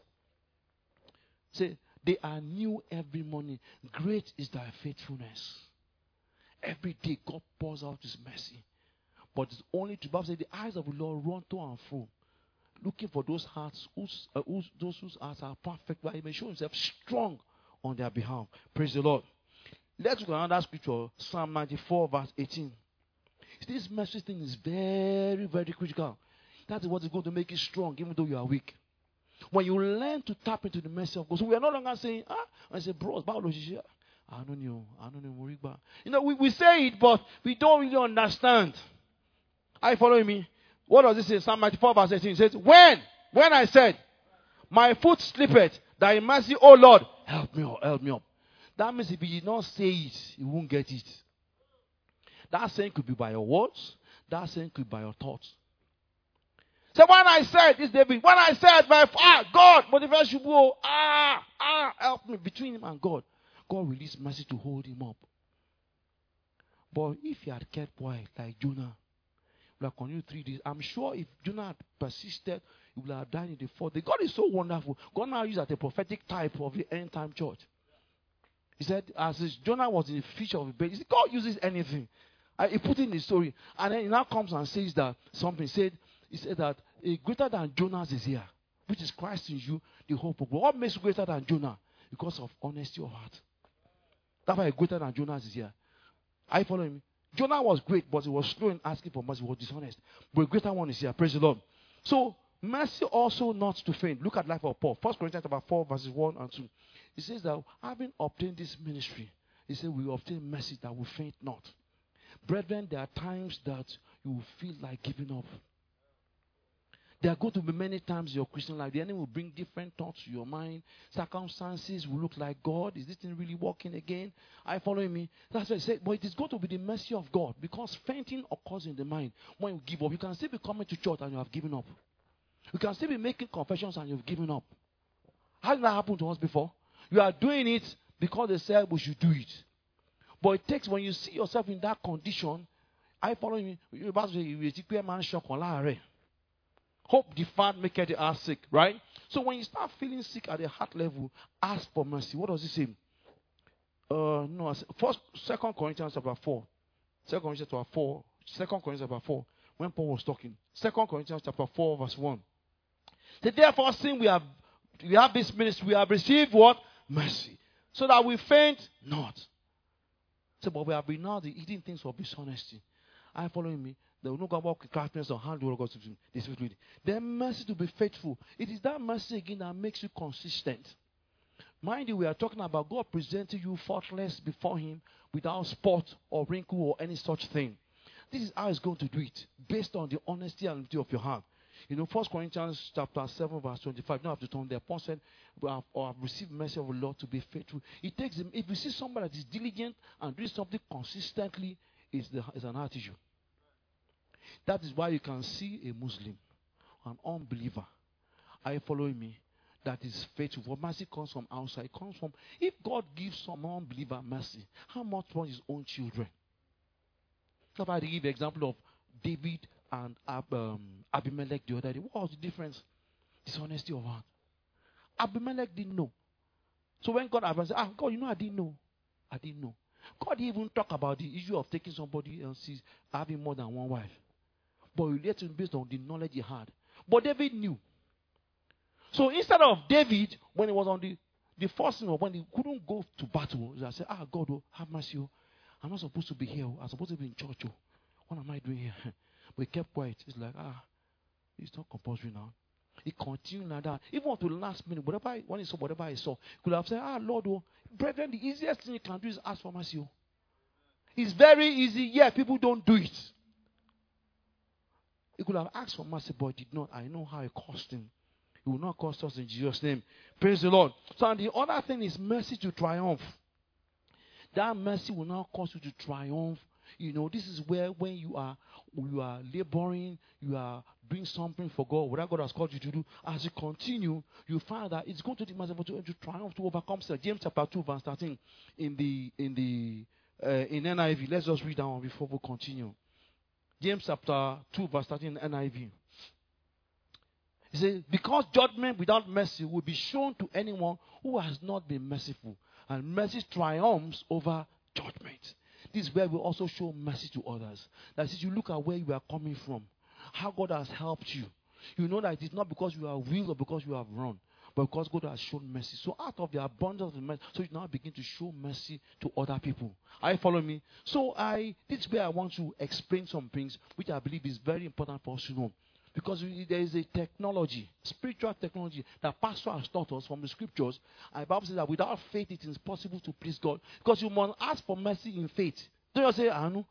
Say, they are new every morning. Great is thy faithfulness. Every day God pours out his mercy. But it's only to Bible says the eyes of the Lord run to and fro, looking for those hearts those whose hearts are perfect, but he may show himself strong on their behalf. Praise the Lord. Let's look at another scripture, Psalm 94 verse 18. This mercy thing is very, very critical. That is what is going to make you strong, even though you are weak. When you learn to tap into the mercy of God, so we are no longer saying, I say, bros, I don't know. We say it, but we don't really understand. Are you following me? What does it say? Psalm 94 verse 18 says, when I said, my foot slippeth, thy mercy, O Lord, help me up. That means if you did not say it, you won't get it. That saying could be by your words. That saying could be by your thoughts. So when I said this, David, when I said, God, motivation, help me between him and God. God released mercy to hold him up. But if he had kept quiet like Jonah, he would have continued 3 days. I'm sure if Jonah had persisted, he would have died in the 4th day. God is so wonderful. God now used as a prophetic type of the end time church. He said, as Jonah was in the fish of the bed, God uses anything. He put in the story. And then he now comes and says that something. He said that a greater than Jonah's is here, which is Christ in you, the hope of God. What makes you greater than Jonah? Because of honesty of heart. That's why a greater than Jonah's is here. Are you following me? Jonah was great, but he was slow in asking for mercy. He was dishonest. But a greater one is here. Praise the Lord. So, mercy also not to faint. Look at the life of Paul. 1 Corinthians chapter 4, verses 1 and 2. He says that having obtained this ministry, he said we obtain mercy that will faint not. Brethren, there are times that you will feel like giving up. There are going to be many times in your Christian life, the enemy will bring different thoughts to your mind. Circumstances will look like, God, is this thing really working again? Are you following me? That's why I said, but it is going to be the mercy of God, because fainting occurs in the mind when you give up. You can still be coming to church and you have given up. You can still be making confessions and you've given up. How did that happen to us before? You are doing it because they said we should do it. But it takes, when you see yourself in that condition, are you following me? You're about to say, hope deferred maketh the heart sick, right? So when you start feeling sick at the heart level, ask for mercy. What does it say? No, Second Corinthians chapter 4. 2 Corinthians chapter 4. 2 Corinthians chapter 4. When Paul was talking. 2 Corinthians chapter 4 verse 1. So therefore, seeing we have this ministry, we have received what? Mercy. So that we faint not. So, but we have been now eating things of dishonesty. Are you following me? They will not go about craftiness or hand God to this with. Then mercy to be faithful. It is that mercy again that makes you consistent. Mind you, we are talking about God presenting you faultless before Him without spot or wrinkle or any such thing. This is how He's going to do it, based on the honesty and unity of your heart. 1 Corinthians chapter 7 verse 25. You don't have to turn there. Paul said, I have received mercy of the Lord to be faithful. It takes him. If you see somebody that is diligent and doing something consistently, it's an heart issue. That is why you can see a Muslim, an unbeliever. Are you following me? That is faithful. For mercy comes from outside. It comes from, if God gives some unbeliever mercy, how much more his own children? So if I give the example of David and Abimelech the other day, what was the difference? Dishonesty of heart. Abimelech didn't know. So when God said, God, I didn't know. I didn't know. God even talked about the issue of taking somebody else's, having more than one wife. But he let him based on the knowledge he had. But David knew. So instead of David, when he was on the first thing, when he couldn't go to battle, he said, God, have mercy. I'm not supposed to be here. I'm supposed to be in church. What am I doing here? But he kept quiet. It's like, it's not compulsory now. He continued like that. Even up to the last minute, when he saw whatever he saw, he could have said, Lord, brethren, the easiest thing you can do is ask for mercy. It's very easy. Yeah, people don't do it. He could have asked for mercy, but he did not. I know how it cost him. It will not cost us in Jesus' name. Praise the Lord. So, and the other thing is mercy to triumph. That mercy will not cause you to triumph. This is where when you are laboring, you are doing something for God, whatever God has called you to do, as you continue, you find that it's going to be merciful to triumph, to overcome. James chapter 2 verse 13 in NIV. Let's just read that one before we continue. James chapter 2 verse 13 in NIV. He says, because judgment without mercy will be shown to anyone who has not been merciful, and mercy triumphs over judgment. This is where we also show mercy to others. That is, you look at where you are coming from, how God has helped you. You know that it is not because you are weak or because you have run, but because God has shown mercy. So out of the abundance of mercy, so you now begin to show mercy to other people. Are you following me? So this is where I want to explain some things which I believe is very important for us to know. Because there is a technology, spiritual technology, that Pastor has taught us from the scriptures. And the Bible says that without faith it is impossible to please God. Because you must ask for mercy in faith. Don't you say, Anu.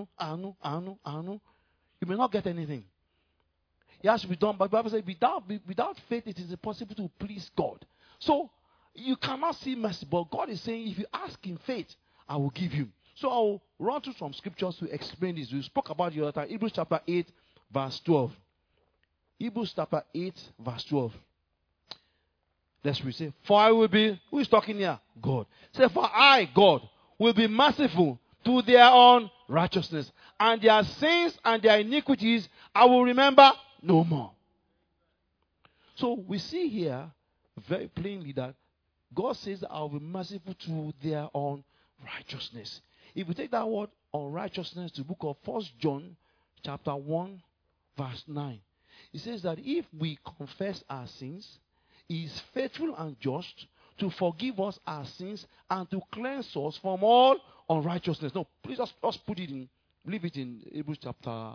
You may not get anything. It has to be done. But the Bible says without faith it is impossible to please God. So you cannot see mercy. But God is saying, if you ask in faith, I will give you. So I will run through some scriptures to explain this. We spoke about the other time. Hebrews chapter 8 verse 12. Hebrews chapter 8, verse 12. Let's read. Say, for I will be, who is talking here? God. Say, for I, God, will be merciful to their own righteousness, and their sins and their iniquities I will remember no more. So we see here very plainly that God says, I will be merciful to their own righteousness. If we take that word unrighteousness to the book of 1 John chapter 1, verse 9. It says that if we confess our sins, He is faithful and just to forgive us our sins and to cleanse us from all unrighteousness. No, please just put it in, leave it in Hebrews chapter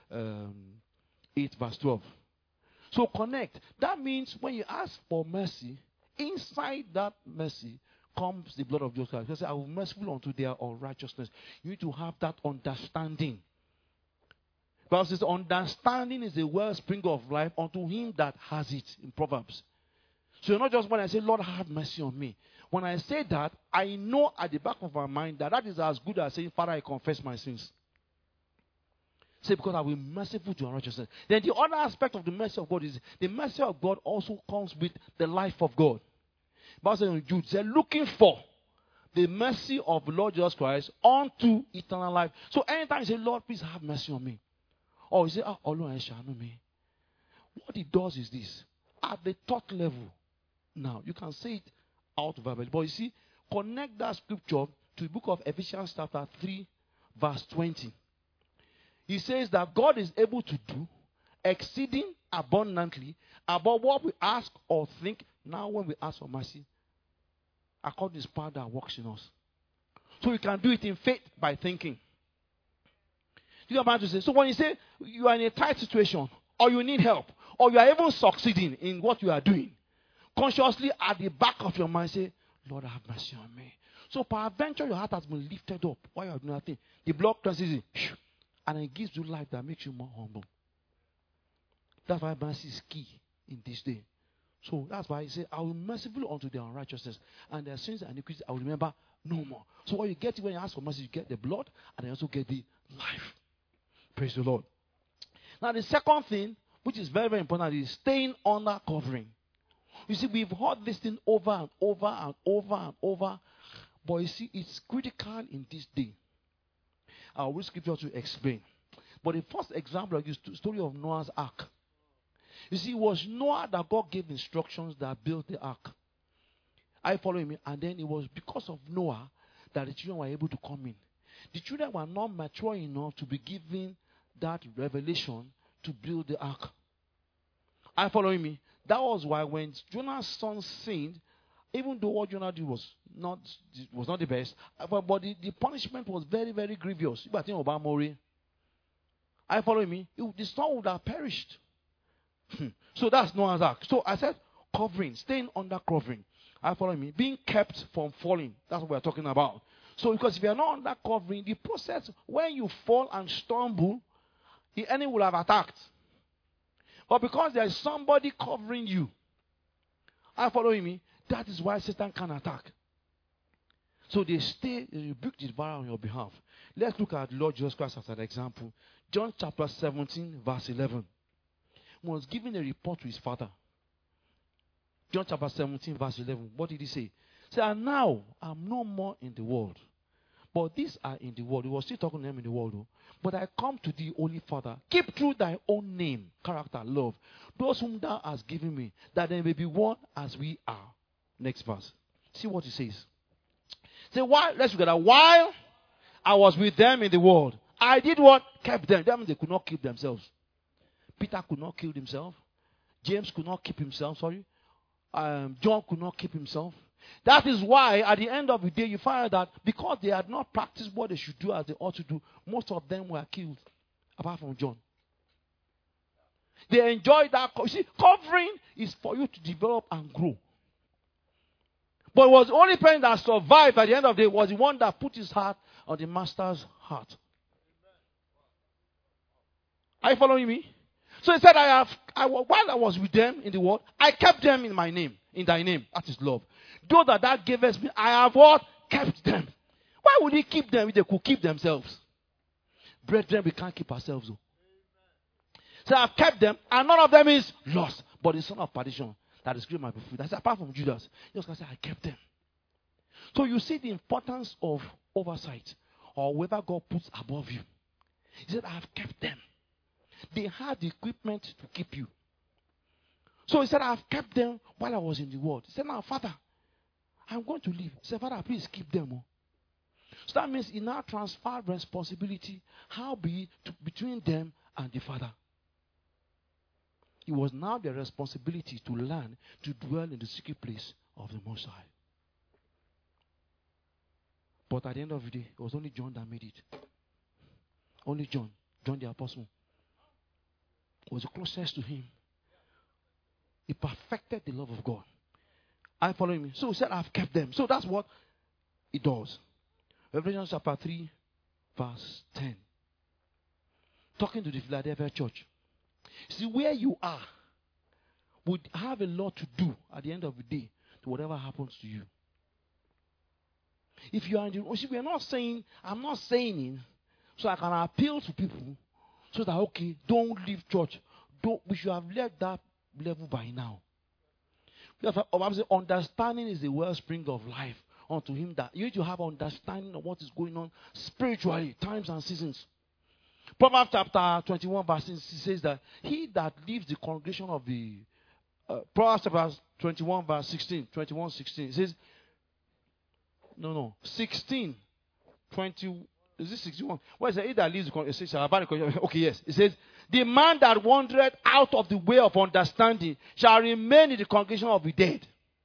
8 verse 12. So connect. That means when you ask for mercy, inside that mercy comes the blood of Jesus Christ. Because I will be merciful unto their unrighteousness. You need to have that understanding. Bible says, understanding is the wellspring of life unto him that has it, in Proverbs. So not just when I say, Lord, have mercy on me. When I say that, I know at the back of my mind that that is as good as saying, Father, I confess my sins. Say, because I will be merciful to unrighteousness. Then the other aspect of the mercy of God is the mercy of God also comes with the life of God. Bible says in Jude, they're looking for the mercy of the Lord Jesus Christ unto eternal life. So anytime you say, Lord, please have mercy on me. Or you say, oh Lord, I shall know me. What it does is this. At the thought level, now, you can say it out verbally. But you see, connect that scripture to the book of Ephesians chapter 3, verse 20. He says that God is able to do exceeding abundantly above what we ask or think. Now when we ask for mercy, according to his power that works in us. So we can do it in faith by thinking. You know what I'm about to say? So when you say you are in a tight situation, or you need help, or you are even succeeding in what you are doing, consciously at the back of your mind say, Lord, have mercy on me. So peradventure your heart has been lifted up while you are doing nothing. The blood cleanses it. And it gives you life that makes you more humble. That's why mercy is key in this day. So that's why he said, I will be merciful unto their unrighteousness, and their sins and iniquities I will remember no more. So what you get when you ask for mercy, you get the blood, and you also get the life. Praise the Lord. Now the second thing, which is very, very important, is staying under covering. You see, we've heard this thing over and over and over and over, but you see, it's critical in this day. I'll read scripture to explain. But the first example is the story of Noah's ark. You see, it was Noah that God gave instructions that built the ark. Are you following me? And then it was because of Noah that the children were able to come in. The children were not mature enough to be given that revelation to build the ark. Are you following me? That was why when Jonah's son sinned, even though what Jonah did was not the best, but the punishment was very, very grievous. You think about Mori. Are you following me? The son would have perished. So that's Noah's ark. So I said covering, staying under covering. Are you following me? Being kept from falling. That's what we're talking about. So because if you're not under covering, the process, when you fall and stumble, the enemy will have attacked. But because there is somebody covering you, are you following me? That is why Satan can attack. So they rebuke the devourer on your behalf. Let's look at Lord Jesus Christ as an example. John chapter 17, verse 11. He was giving a report to his father. John chapter 17, verse 11. What did he say? He said, and now I'm no more in the world, but these are in the world. He was still talking to them in the world, though. But I come to thee, Holy Father. Keep true thy own name, character, love, those whom thou hast given me, that they may be one as we are. Next verse. See what he says. Say, why? Let's look at that. While I was with them in the world, I did what? Kept them. That means they could not keep themselves. Peter could not kill himself. James could not keep himself. John could not keep himself. That is why at the end of the day you find that because they had not practiced what they should do as they ought to do, most of them were killed, apart from John. They enjoyed that. You see, covering is for you to develop and grow. But it was the only person that survived at the end of the day was the one that put his heart on the master's heart. Are you following me? So he said, while I was with them in the world, I kept them in my name, in thy name. That is love. Those that gavest me, I have what? Kept them. Why would he keep them if they could keep themselves? Brethren, we can't keep ourselves. Though. So I've kept them, and none of them is lost. But the son of perdition, that is great might be free. That's apart from Judas. Just going to say, I kept them. So you see the importance of oversight, or whoever God puts above you. He said, I have kept them. They had the equipment to keep you. So he said, I have kept them while I was in the world. He said, now, Father, I'm going to leave. He said, Father, please keep them. So that means he now transferred responsibility, how be it between them and the Father. It was now their responsibility to learn to dwell in the secret place of the Most High. But at the end of the day, it was only John that made it. Only John the Apostle, was the closest to him. He perfected the love of God. Are you following me? So he said, I've kept them. So that's what it does. Revelation chapter 3, verse 10. talking to the Philadelphia church. See, where you are would have a lot to do at the end of the day to whatever happens to you. If you are in the, see, I'm not saying it so I can appeal to people so that, okay, don't leave church. We should have left that level by now. Understanding is the wellspring of life unto him that you need to have understanding of what is going on spiritually, times and seasons. Proverbs chapter 21 verse 6 says that he that leaves the congregation of the Proverbs chapter 21 verse 16, 21:16, it says 16, 20, is this 61? Where is it? He that leaves the congregation, okay, yes. It says, the man that wandered out of the way of understanding shall remain in the congregation of the dead.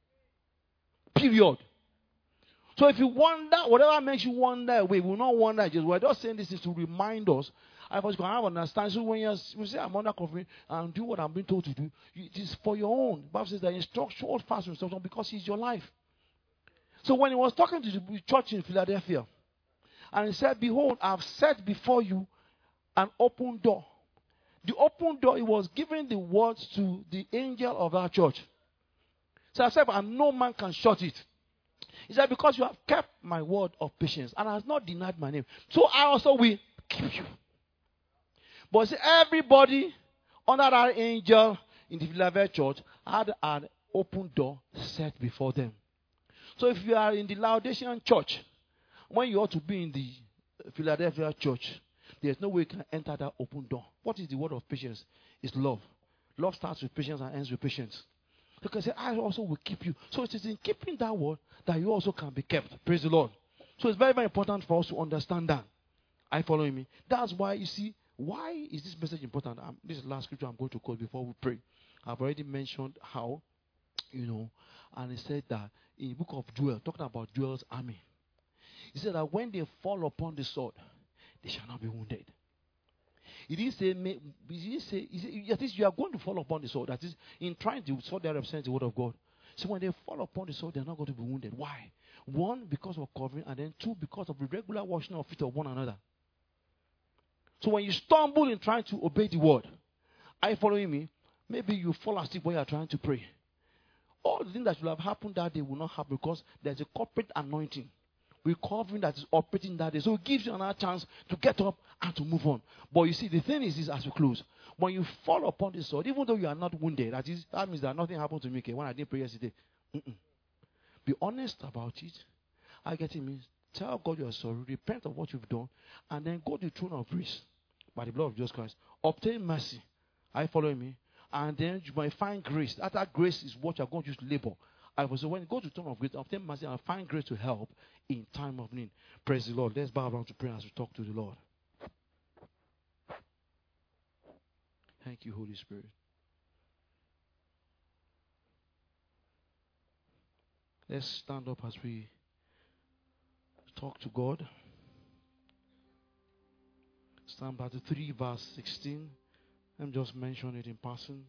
Period. So if you wander, whatever makes you wander away, we will not wander. We're just saying this is to remind us. I was going to have understanding. So when you say I'm under covering and do what I'm being told to do, it is for your own. The Bible says that instruction, hold fast instruction because it's your life. So when he was talking to the church in Philadelphia, and he said, behold, I've set before you an open door. The open door, he was giving the words to the angel of our church. So I said, and no man can shut it. He said, because you have kept my word of patience and has not denied my name, so I also will keep you. But see, everybody under that angel in the Philadelphia church had an open door set before them. So if you are in the Laodicean church, when you ought to be in the Philadelphia church, there's no way you can enter that open door. What is the word of patience? It's love. Love starts with patience and ends with patience. You can say, I also will keep you. So it is in keeping that word that you also can be kept. Praise the Lord. So it's very, very important for us to understand that. Are you following me? That's why, you see, why is this message important? This is the last scripture I'm going to quote before we pray. I've already mentioned how, and he said that in the book of Joel, talking about Joel's army, he said that when they fall upon the sword, they shall not be wounded. He didn't say, he said, at least you are going to fall upon the sword. That is, in trying to sword that represents the word of God. So when they fall upon the sword, they're not going to be wounded. Why? One, because of covering, and then two, because of the regular washing of feet of one another. So when you stumble in trying to obey the word, are you following me? Maybe you fall asleep when you are trying to pray. All the things that should have happened that day will not happen because there's a corporate anointing. We're covering that is operating that day. So it gives you another chance to get up and to move on. But you see, the thing is this as we close. When you fall upon the sword, even though you are not wounded, that means that nothing happened to me when I didn't pray yesterday. Be honest about it. I get it means tell God you are sorry, repent of what you've done, and then go to the throne of grace by the blood of Jesus Christ. Obtain mercy. Are you following me? And then you might find grace. That grace is what you're going to use to labor. So when you go to the throne of grace, obtain mercy and find grace to help in time of need. Praise the Lord. Let's bow down to pray as we talk to the Lord. Thank you, Holy Spirit. Let's stand up as we talk to God. Psalm 33 verse 16. Let me just mention it in passing.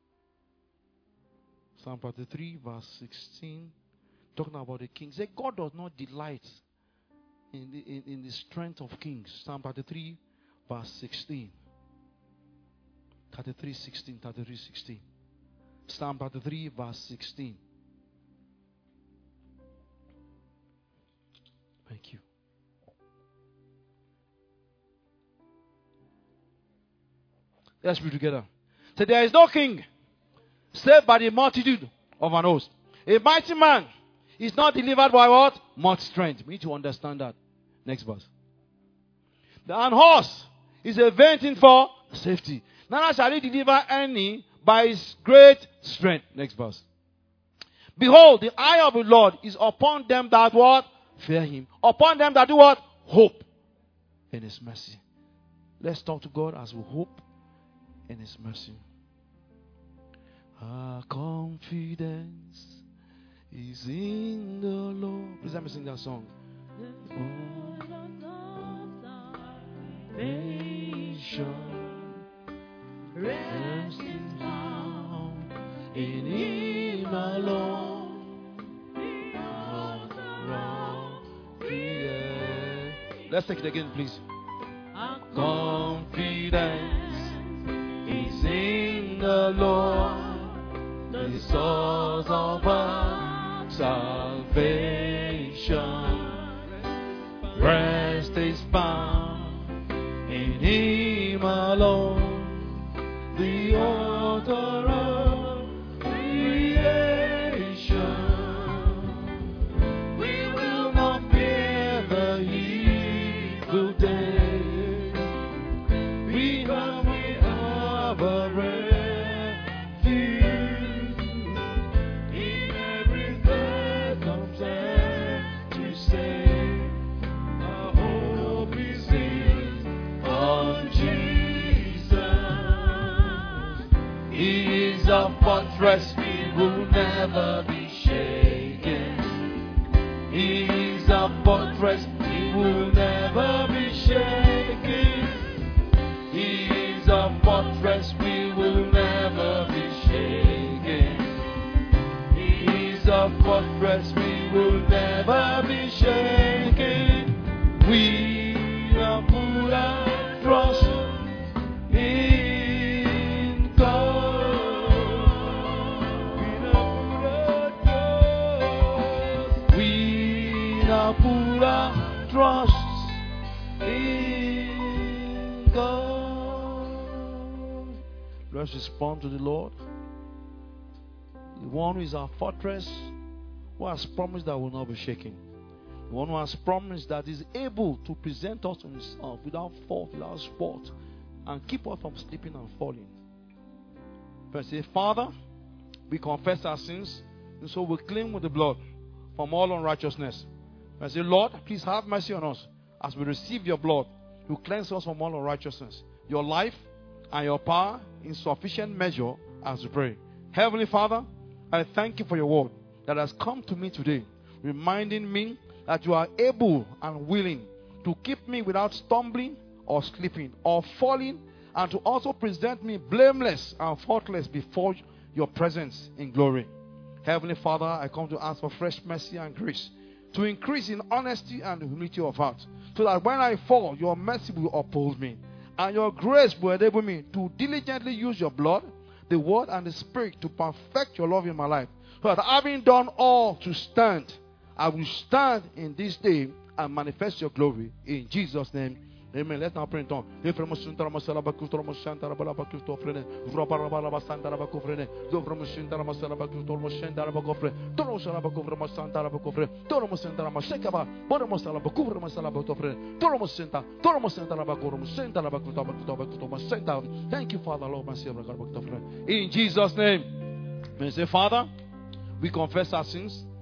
Psalm 33 verse 16. Talking about the king. Say God does not delight in the strength of kings. Psalm 33 verse 16. 33:16. Psalm 33 verse 16. Thank you. Let's read together. So there is no king save by the multitude of an host. A mighty man is not delivered by what? Much strength. We need to understand that. Next verse. An horse is a vain thing for safety. Neither shall he deliver any by his great strength. Next verse. Behold, the eye of the Lord is upon them that what? Fear him. Upon them that do what? Hope in his mercy. Let's talk to God as we hope in his mercy. Our confidence is in the Lord. Please let me sing that song. Resting down in him alone. Let's take it again, please. Our confidence is in the Lord, the source of our salvation. Rest is found in Him alone, the author of creation. We will not fear the evil day, because we have a refuge in every circumstance. To say our hope is on Jesus. He is our fortress, we will never be shaken. He is our fortress, we will never be shaken. He is our fortress, we will never be shaken. He is our fortress, we will never be shaken. We are put our trust in God. We are put our trust in God. Let's respond to the Lord, the one who is our fortress, who has promised that will not be shaken, the one who has promised that is able to present us on His earth without fault, without spot, and keep us from slipping and falling. First, say, Father, we confess our sins, and so we clean with the blood from all unrighteousness. And say, Lord, please have mercy on us as we receive your blood. You cleanse us from all unrighteousness. Your life and your power in sufficient measure as we pray. Heavenly Father, I thank you for your word that has come to me today, reminding me that you are able and willing to keep me without stumbling or slipping or falling, and to also present me blameless and faultless before your presence in glory. Heavenly Father, I come to ask for fresh mercy and grace to increase in honesty and humility of heart, so that when I fall, your mercy will uphold me, and your grace will enable me to diligently use your blood, the word, and the spirit to perfect your love in my life, so that having done all to stand, I will stand in this day and manifest your glory. In Jesus' name, amen. Let's now pray in tongues. Thank you, Father, Lord, in Jesus' name. Say, Father, we confess our sins.